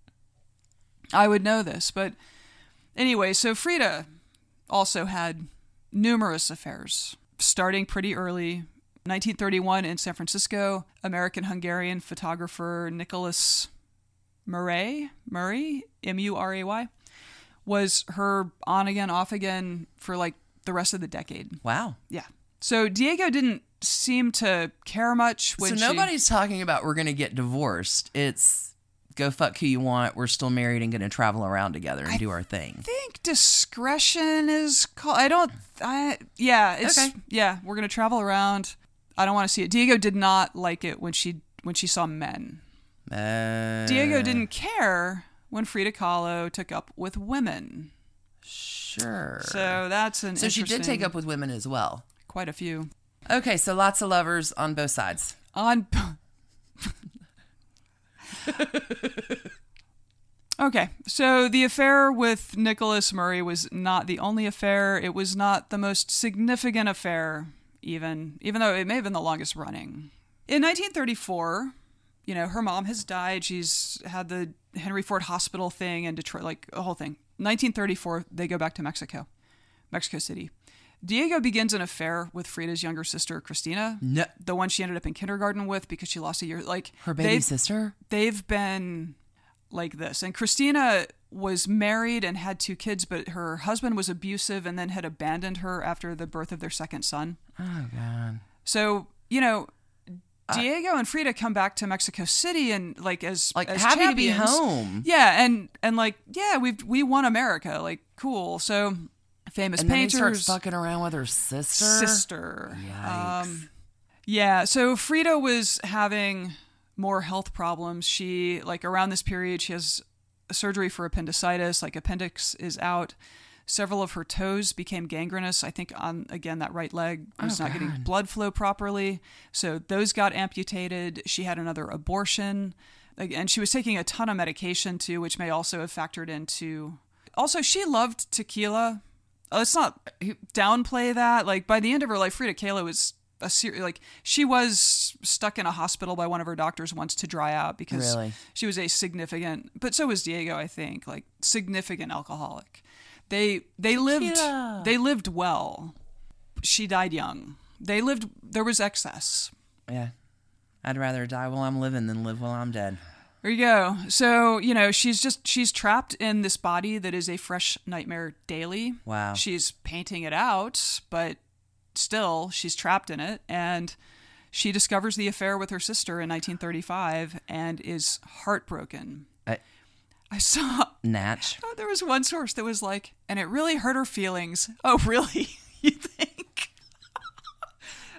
I would know this. But anyway, so Frida also had numerous affairs, starting pretty early. 1931 in San Francisco, American-Hungarian photographer Nicholas Murray, M-U-R-A-Y, was her on-again, off-again for the rest of the decade. Wow. Yeah. So Diego didn't seem to care much when nobody's talking about we're going to get divorced. It's go fuck who you want. We're still married and going to travel around together and do our thing. I think discretion is called. Okay. Yeah, we're going to travel around. I don't want to see it. Diego did not like it when she saw men. Diego didn't care when Frida Kahlo took up with women. Sure. So that's an So she did take up with women as well. Quite a few. Okay, so lots of lovers on both sides. Okay, so the affair with Nicholas Murray was not the only affair. It was not the most significant affair, even though it may have been the longest running. In 1934, her mom has died. She's had the Henry Ford Hospital thing in Detroit, a whole thing. 1934, they go back to Mexico City. Diego begins an affair with Frida's younger sister, Christina, the one she ended up in kindergarten with because she lost a year. Her baby sister? They've been like this. And Christina was married and had 2 kids, but her husband was abusive and then had abandoned her after the birth of their second son. Oh, God. So, Diego and Frida come back to Mexico City and as happy champions. to be home. Yeah, and we won America. Cool. So famous and painters. And then he starts fucking around with her sister. Yikes. Yeah. So Frida was having more health problems. She around this period she has a surgery for appendicitis. Appendix is out. Several of her toes became gangrenous. I think on, again, that right leg was not getting blood flow properly. So those got amputated. She had another abortion. And she was taking a ton of medication too, which may also have factored into... Also, she loved tequila. Let's not downplay that. By the end of her life, Frida Kahlo was she was stuck in a hospital by one of her doctors once to dry out because she was a significant... But so was Diego, I think. Significant alcoholic. They lived well. She died young. There was excess. Yeah. I'd rather die while I'm living than live while I'm dead. There you go. So, she's trapped in this body that is a fresh nightmare daily. Wow. She's painting it out, but still she's trapped in it. And she discovers the affair with her sister in 1935 and is heartbroken. I saw... Natch. There was one source that was and it really hurt her feelings. Oh, really? You think?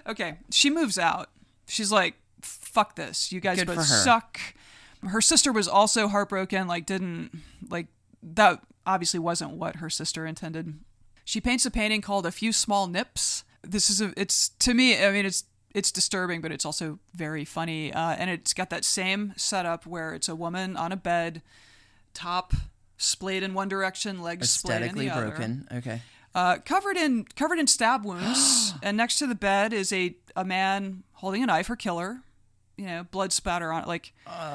Okay, she moves out. She's like, fuck this. You guys Good both for her. suck. Her sister was also heartbroken, that obviously wasn't what her sister intended. She paints a painting called A Few Small Nips. It's to me, I mean, it's disturbing, but it's also very funny. And it's got that same setup where it's a woman on a bed, top splayed in one direction, legs splayed in the other. Aesthetically broken. Okay. Covered in stab wounds, and next to the bed is a man holding a knife or killer, blood spatter on it,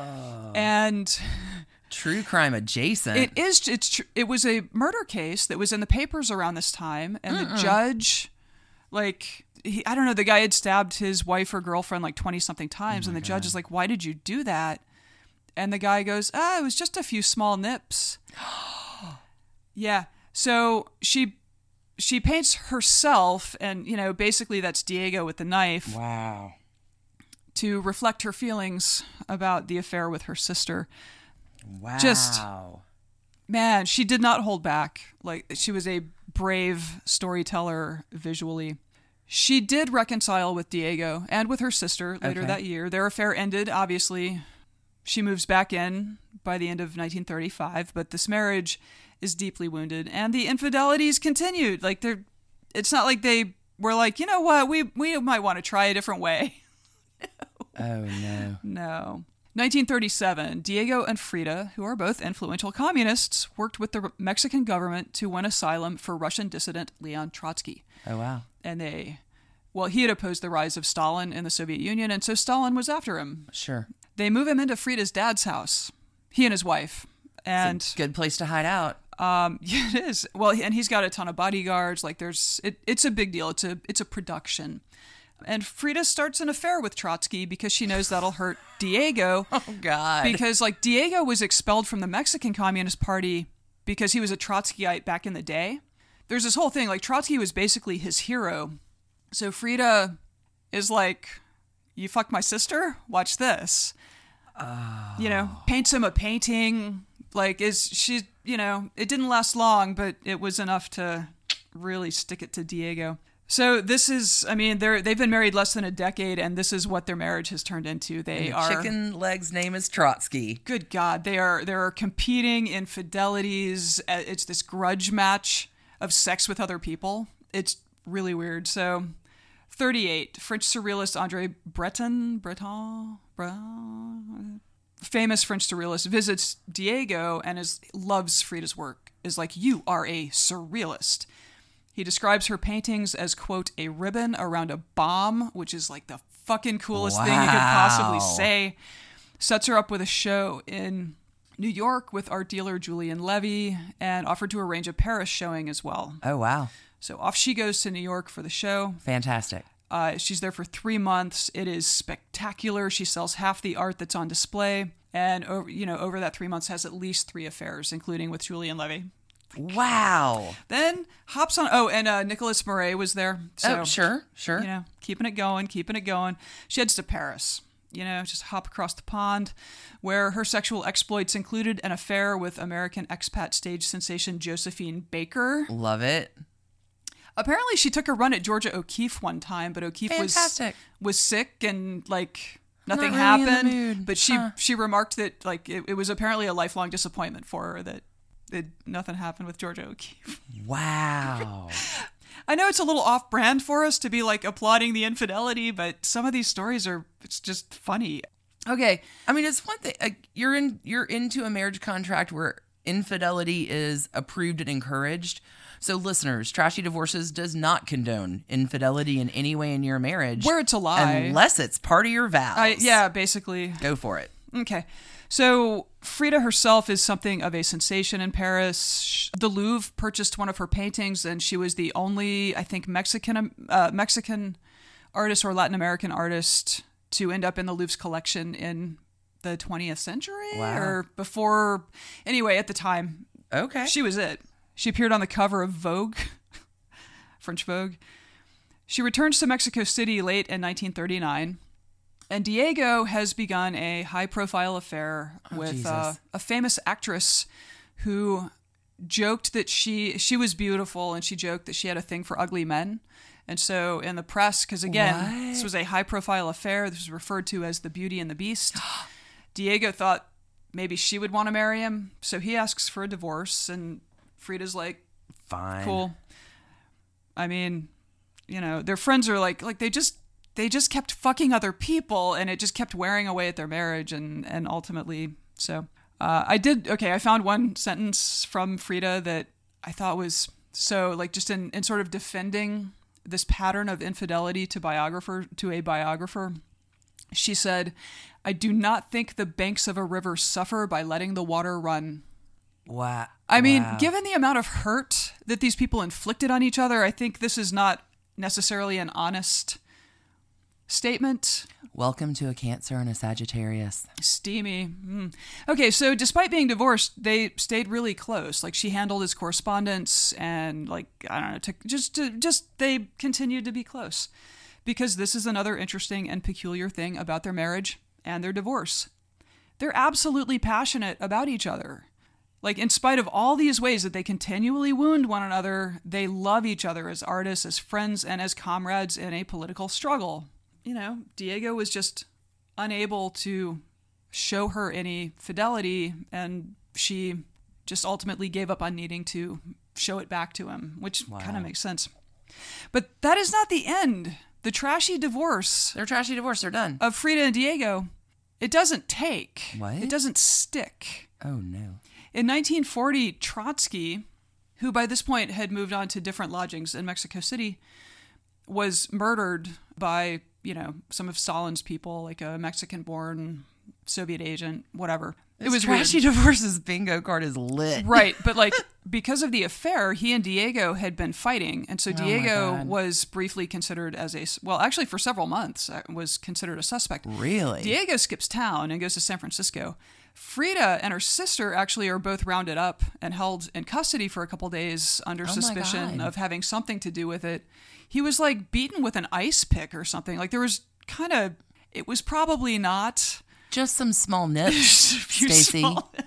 and True crime adjacent. it is. It was a murder case that was in the papers around this time, and the judge, I don't know, the guy had stabbed his wife or girlfriend 20-something times, and the judge is like, "Why did you do that?" And the guy goes, "It was just a few small nips." Yeah. So she paints herself, and basically that's Diego with the knife. Wow. To reflect her feelings about the affair with her sister. Wow. Man, she did not hold back. She was a brave storyteller visually. She did reconcile with Diego and with her sister later that year. Their affair ended, obviously. She moves back in by the end of 1935, but this marriage is deeply wounded, and the infidelities continued. It's not like they were like, you know what, we might want to try a different way. Oh, no. No. 1937, Diego and Frida, who are both influential communists, worked with the Mexican government to win asylum for Russian dissident Leon Trotsky. Oh, wow. And he had opposed the rise of Stalin in the Soviet Union, and so Stalin was after him. Sure. They move him into Frida's dad's house, he and his wife. And it's a good place to hide out. Yeah, it is. Well, and he's got a ton of bodyguards. It's a big deal. It's a production. And Frida starts an affair with Trotsky because she knows that'll hurt Diego. Oh, God. Because Diego was expelled from the Mexican Communist Party because he was a Trotskyite back in the day. There's this whole thing, Trotsky was basically his hero. So Frida is like, you fucked my sister? Watch this. Paints him a painting. It didn't last long, but it was enough to really stick it to Diego. So this is, they've been married less than a decade, and this is what their marriage has turned into. Chicken leg's name is Trotsky. Good God, they are competing infidelities. It's this grudge match of sex with other people. It's really weird. So, 38, French surrealist Andre Breton, famous French surrealist, visits Diego and loves Frida's work. Is like, you are a surrealist. He describes her paintings as, quote, a ribbon around a bomb, which is the fucking coolest thing you could possibly say. Sets her up with a show in New York with art dealer Julian Levy, and offered to arrange a Paris showing as well. Oh, wow. So off she goes to New York for the show. Fantastic. She's there for 3 months. It is spectacular. She sells half the art that's on display, and over that 3 months has at least 3 affairs, including with Julian Levy. Wow. Then hops on. Oh, and Nicolas Mouret was there. So, sure. Keeping it going. She heads to Paris. Just hop across the pond, where her sexual exploits included an affair with American expat stage sensation Josephine Baker. Love it. Apparently, she took a run at Georgia O'Keeffe one time, but O'Keeffe was sick and nothing happened. Really in the mood. But she remarked that it was apparently a lifelong disappointment for her that nothing happened with Georgia O'Keeffe. Wow. I know it's a little off-brand for us to be applauding the infidelity, but some of these stories it's just funny. Okay. It's one thing. You're into a marriage contract where infidelity is approved and encouraged. So listeners, Trashy Divorces does not condone infidelity in any way in your marriage. Where it's a lie. Unless it's part of your vows. Yeah, basically. Go for it. Okay. So Frida herself is something of a sensation in Paris. The Louvre purchased one of her paintings, and she was the only, I think, Mexican artist or Latin American artist to end up in the Louvre's collection in the 20th century. Wow. Or before. Anyway, at the time. Okay. She was it. She appeared on the cover of Vogue, French Vogue. She returns to Mexico City late in 1939. And Diego has begun a high-profile affair with a famous actress who joked that she was beautiful, and she joked that she had a thing for ugly men. And so in the press, because again, this was a high-profile affair, this was referred to as the Beauty and the Beast. Diego thought maybe she would want to marry him, so he asks for a divorce, and Frida's like, fine, cool. I mean, their friends are like they just kept fucking other people, and it just kept wearing away at their marriage, and ultimately, so I found one sentence from Frida that I thought was so, like, just in sort of defending this pattern of infidelity to a biographer. She said, "I do not think the banks of a river suffer by letting the water run." Wow. I mean, given the amount of hurt that these people inflicted on each other, I think this is not necessarily an honest statement. Welcome to a Cancer and a Sagittarius. Steamy. Okay, so despite being divorced, they stayed really close. Like, she handled his correspondence, and, like, I don't know, they continued to be close. Because this is another interesting and peculiar thing about their marriage and their divorce. They're absolutely passionate about each other. Like, in spite of all these ways that they continually wound one another, they love each other as artists, as friends, and as comrades in a political struggle. Diego was just unable to show her any fidelity, and she just ultimately gave up on needing to show it back to him, which kind of makes sense. But that is not the end. The trashy divorce. They're trashy divorce. They're done. Of Frida and Diego, it doesn't take. What? It doesn't stick. Oh, no. In 1940, Trotsky, who by this point had moved on to different lodgings in Mexico City, was murdered by, some of Stalin's people, like a Mexican-born Soviet agent, whatever. It was trashy divorce's bingo card is lit. Right, but like, because of the affair, he and Diego had been fighting, and so Diego was briefly considered as actually for several months, was considered a suspect. Really? Diego skips town and goes to San Francisco. Frida and her sister actually are both rounded up and held in custody for a couple days under suspicion of having something to do with it. He was like beaten with an ice pick or something. Like, there was it was probably not... Just some small nips, Stacy.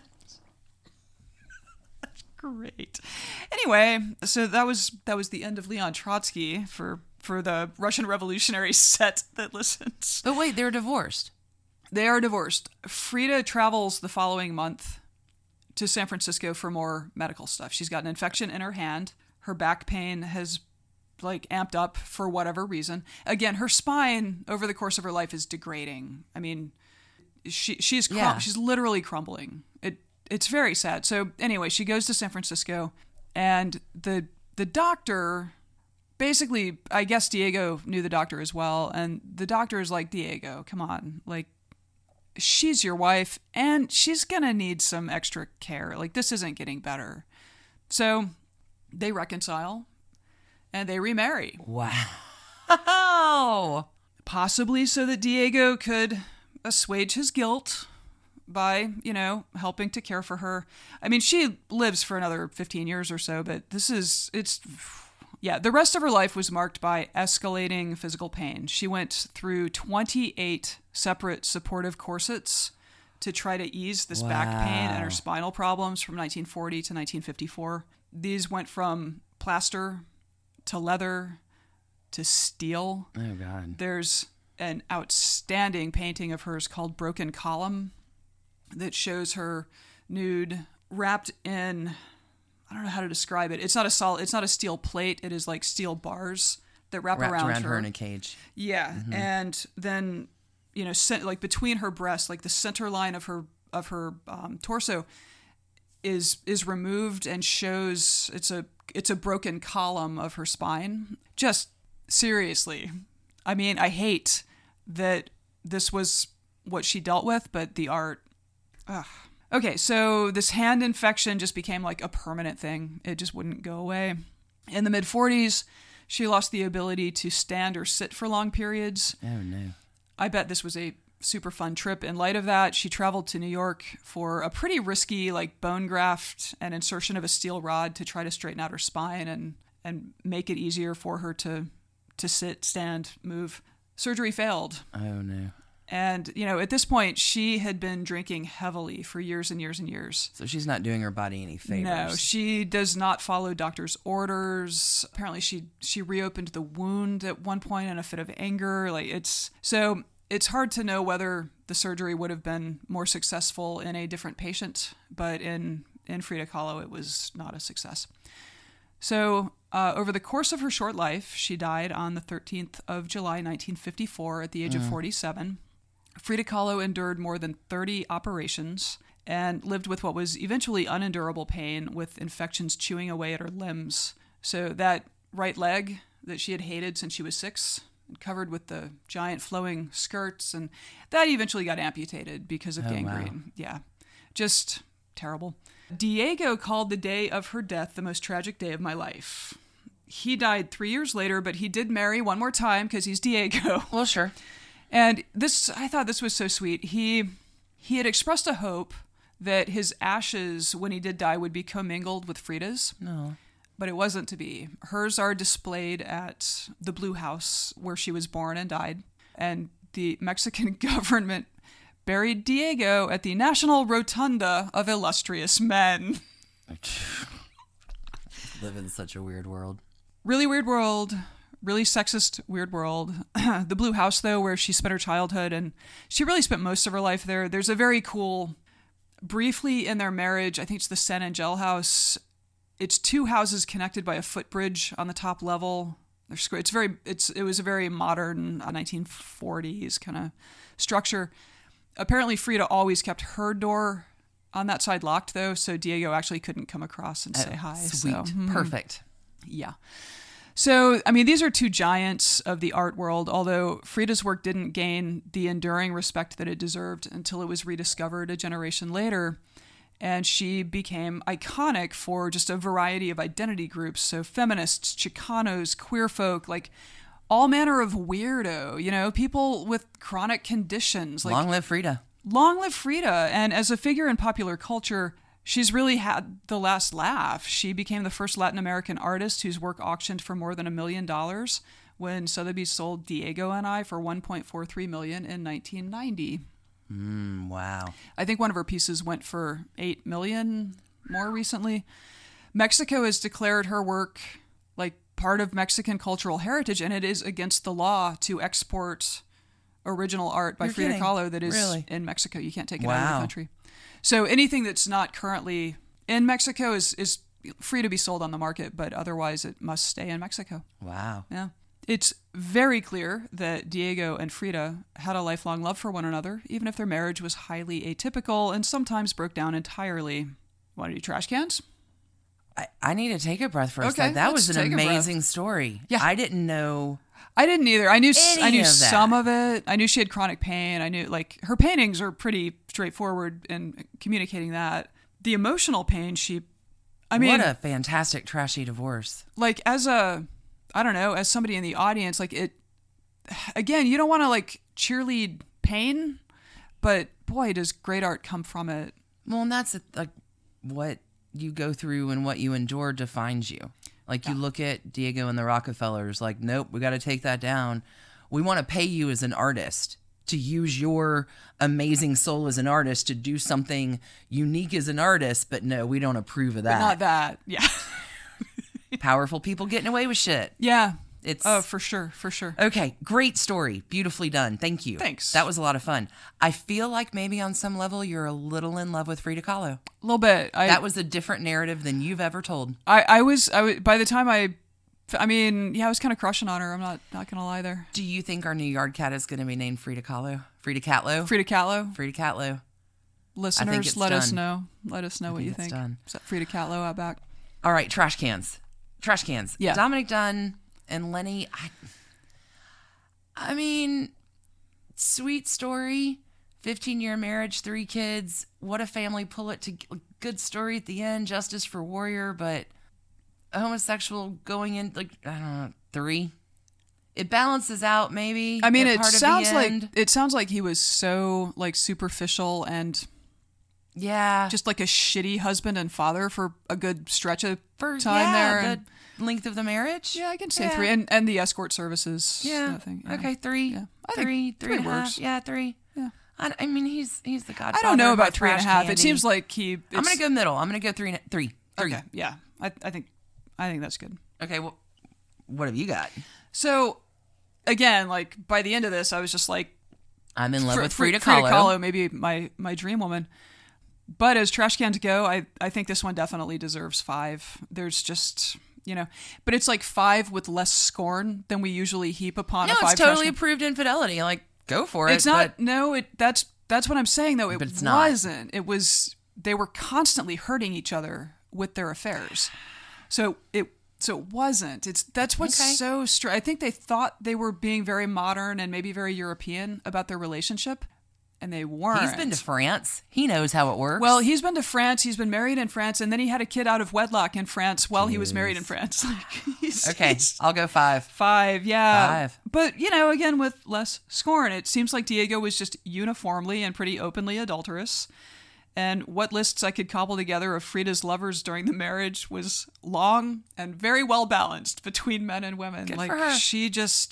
Great. Anyway, so that was the end of Leon Trotsky for the Russian revolutionary set that listens. But wait, they're divorced. They are divorced. Frida travels the following month to San Francisco for more medical stuff. She's got an infection in her hand. Her back pain has amped up for whatever reason. Again, her spine over the course of her life is degrading. I mean, she's literally crumbling. It's very sad. So anyway, she goes to San Francisco, and the doctor, basically, I guess Diego knew the doctor as well, and the doctor is like, Diego, come on, like, she's your wife, and she's gonna need some extra care. Like, this isn't getting better. So they reconcile, and they remarry. Wow. Possibly so that Diego could assuage his guilt by, helping to care for her. I mean, she lives for another 15 years or so, but the rest of her life was marked by escalating physical pain. She went through 28 separate supportive corsets to try to ease this back pain and her spinal problems from 1940 to 1954. These went from plaster to leather to steel. Oh, God. There's an outstanding painting of hers called Broken Column that shows her nude, wrapped in, I don't know how to describe it. It's not a steel plate. It is like steel bars that wrapped around her in a cage. Yeah. Mm-hmm. And then, like between her breasts, like the center line of her torso is removed and shows it's a broken column of her spine. Just seriously. I mean, I hate that this was what she dealt with, but the art. Ugh. Okay, so this hand infection just became like a permanent thing. It just wouldn't go away. In the mid-40s, she lost the ability to stand or sit for long periods. Oh, no. I bet this was a super fun trip. In light of that, she traveled to New York for a pretty risky bone graft and insertion of a steel rod to try to straighten out her spine and make it easier for her to sit, stand, move. Surgery failed. Oh, no. And, at this point, she had been drinking heavily for years and years and years. So she's not doing her body any favors. No, she does not follow doctor's orders. Apparently, she reopened the wound at one point in a fit of anger. It's hard to know whether the surgery would have been more successful in a different patient, but in Frida Kahlo, it was not a success. So over the course of her short life, she died on the 13th of July, 1954, at the age of 47. Frida Kahlo endured more than 30 operations and lived with what was eventually unendurable pain, with infections chewing away at her limbs. So that right leg that she had hated since she was 6, covered with the giant flowing skirts, and that eventually got amputated because of gangrene. Wow. Yeah, just terrible. Diego called the day of her death the most tragic day of my life. He died 3 years later, but he did marry one more time because he's Diego. Well, sure. And I thought this was so sweet. He had expressed a hope that his ashes, when he did die, would be commingled with Frida's. No. But it wasn't to be. Hers are displayed at the Blue House, where she was born and died. And the Mexican government buried Diego at the National Rotunda of Illustrious Men. Live in such a weird world. Really weird world. Really sexist, weird world. The Blue House, though, where she spent her childhood, and she really spent most of her life there. There's a very cool, briefly in their marriage, I think it's the San Angel House. It's 2 houses connected by a footbridge on the top level. It was a very modern 1940s kind of structure. Apparently, Frida always kept her door on that side locked, though, so Diego actually couldn't come across and say hi. Sweet. Perfect. Yeah. So, these are 2 giants of the art world, although Frida's work didn't gain the enduring respect that it deserved until it was rediscovered a generation later. And she became iconic for just a variety of identity groups. So feminists, Chicanos, queer folk, like all manner of weirdo, people with chronic conditions. Long live Frida. Long live Frida. And as a figure in popular culture, she's really had the last laugh. She became the first Latin American artist whose work auctioned for more than $1 million when Sotheby's sold Diego and I for $1.43 million in 1990. Wow. I think one of her pieces went for $8 million more recently. Mexico has declared her work like part of Mexican cultural heritage, and it is against the law to export original art by Frida Kahlo that is in Mexico. You can't take it out of the country. So anything that's not currently in Mexico is free to be sold on the market, but otherwise it must stay in Mexico. Wow. Yeah. It's very clear that Diego and Frida had a lifelong love for one another, even if their marriage was highly atypical and sometimes broke down entirely. Want to do trash cans? I need to take a breath for a second. That was an amazing story. Yeah. I didn't know. I didn't either. I knew of some of it. I knew she had chronic pain. I knew her paintings are pretty straightforward in communicating that. The emotional pain what a fantastic trashy divorce. As somebody in the audience, again, you don't want to cheerlead pain, but boy, does great art come from it. Well, and that's what you go through and what you endure defines you. You look at Diego and the Rockefellers, nope, we got to take that down. We want to pay you as an artist to use your amazing soul as an artist to do something unique as an artist, but no, we don't approve of that. But not that, yeah. Powerful people getting away with shit. Yeah. For sure. Okay, great story. Beautifully done. Thank you. Thanks. That was a lot of fun. I feel like maybe on some level you're a little in love with Frida Kahlo. A little bit. That was a different narrative than you've ever told. I was by the time I was kind of crushing on her. I'm not going to lie there. Do you think our new yard cat is going to be named Frida Kahlo? Frida Catlo? Frida Kahlo. Frida Catlo. Listeners, let us know. Let us know what you think. Done. Is that Frida Kahlo out back? All right, trash cans. Yeah. Dominic Dunn and Lenny. Sweet story. 15-year marriage, 3 kids. What a family. Pull it to good story at the end. Justice for Warrior, but a homosexual going in 3. It balances out, maybe. It sounds like he was so superficial and Yeah. Just like a shitty husband and father for a good stretch of For time there. the length of the marriage. Yeah, I can say 3. And the escort services. Yeah. That thing, yeah. Okay, 3. Yeah. I Three think 3 and a half. works. Yeah, 3. Yeah. I mean, he's the godfather. I don't know of about 3 and a trash half. candy. It seems like I'm gonna go middle. I'm gonna go 3. 3. Okay, yeah. I think that's good. Okay, well, what have you got? So, again, like by the end of this, I was just like, I'm in love with Frida Frida Kahlo. Kahlo, maybe my dream woman. But as trash cans go, I think this one definitely deserves 5. There's just, but it's like 5 with less scorn than we usually heap upon No, a 5 it's totally trash can. approved infidelity. Like, go for it. It's not. but- No, that's what I'm saying though. It But it's not. wasn't. It was. They were constantly hurting each other with their affairs. So it wasn't. That's what's Okay. so strange. I think they thought they were being very modern and maybe very European about their relationship, and they weren't. He's been to France. He knows how it works. Well, he's been to France. He's been married in France, and then he had a kid out of wedlock in France while he was married in France. Okay, I'll go 5. 5, yeah. 5. But, again, with less scorn. It seems like Diego was just uniformly and pretty openly adulterous. And what lists I could cobble together of Frida's lovers during the marriage was long and very well balanced between men and women. Good like for her. she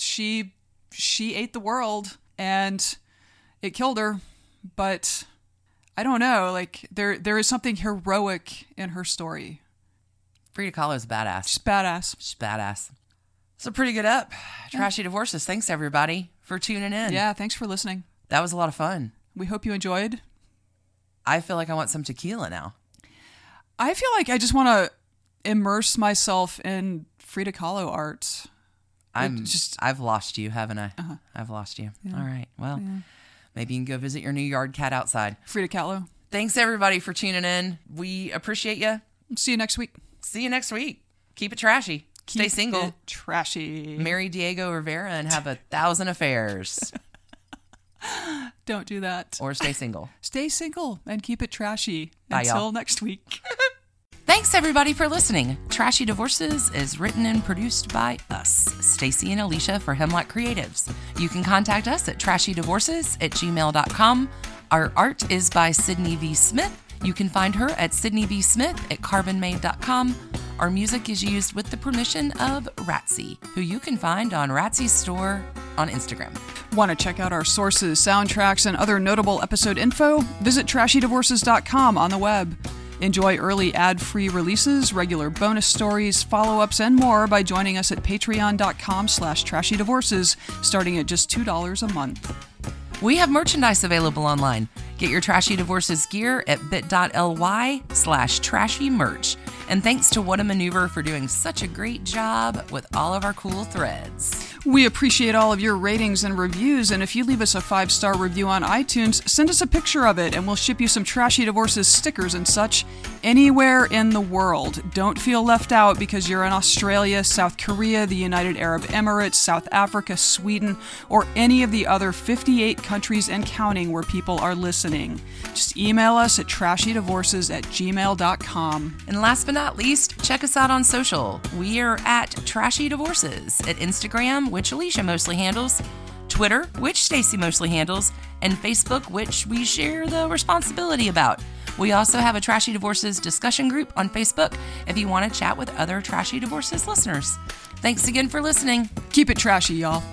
ate the world and it killed her. But I don't know, like there is something heroic in her story. Frida Kahlo's badass. She's badass. She's badass. It's a pretty good up. Trashy Divorces. Thanks, everybody, for tuning in. Yeah, thanks for listening. That was a lot of fun. We hope you enjoyed. I feel like I want some tequila now. I feel like I just want to immerse myself in Frida Kahlo art. I've lost you, haven't I? I've lost you. Yeah. All right. Well, maybe you can go visit your new yard cat outside. Frida Kahlo. Thanks, everybody, for tuning in. We appreciate you. See you next week. See you next week. Keep it trashy. Stay single. It trashy. Marry Diego Rivera and have 1,000 affairs. Don't do that. Or stay single. Stay single and keep it trashy. Bye, Until y'all. next week. Thanks, everybody, for listening. Trashy Divorces is written and produced by us, Stacy and Alicia for Hemlock Creatives. You can contact us at trashydivorces@gmail.com. Our art is by Sydney V. Smith. You can find her at sydneyvsmith@carbonmade.com. Our music is used with the permission of Ratsy, who you can find on Ratsy's store on Instagram. Want to check out our sources, soundtracks, and other notable episode info? Visit trashydivorces.com on the web. Enjoy early ad-free releases, regular bonus stories, follow-ups, and more by joining us at patreon.com/trashydivorces, starting at just $2 a month. We have merchandise available online. Get your Trashy Divorces gear at bit.ly/trashymerch. And thanks to What a Maneuver for doing such a great job with all of our cool threads. We appreciate all of your ratings and reviews, and if you leave us a 5-star review on iTunes, send us a picture of it and we'll ship you some Trashy Divorces stickers and such anywhere in the world. Don't feel left out because you're in Australia, South Korea, the United Arab Emirates, South Africa, Sweden, or any of the other 58 countries and counting where people are listening. Just email us at trashydivorces@gmail.com. And last but not least, check us out on social. We are at Trashy Divorces at Instagram, which Alicia mostly handles, Twitter, which Stacy mostly handles, and Facebook, which we share the responsibility about. We also have a Trashy Divorces discussion group on Facebook if you want to chat with other Trashy Divorces listeners. Thanks again for listening. Keep it trashy, y'all.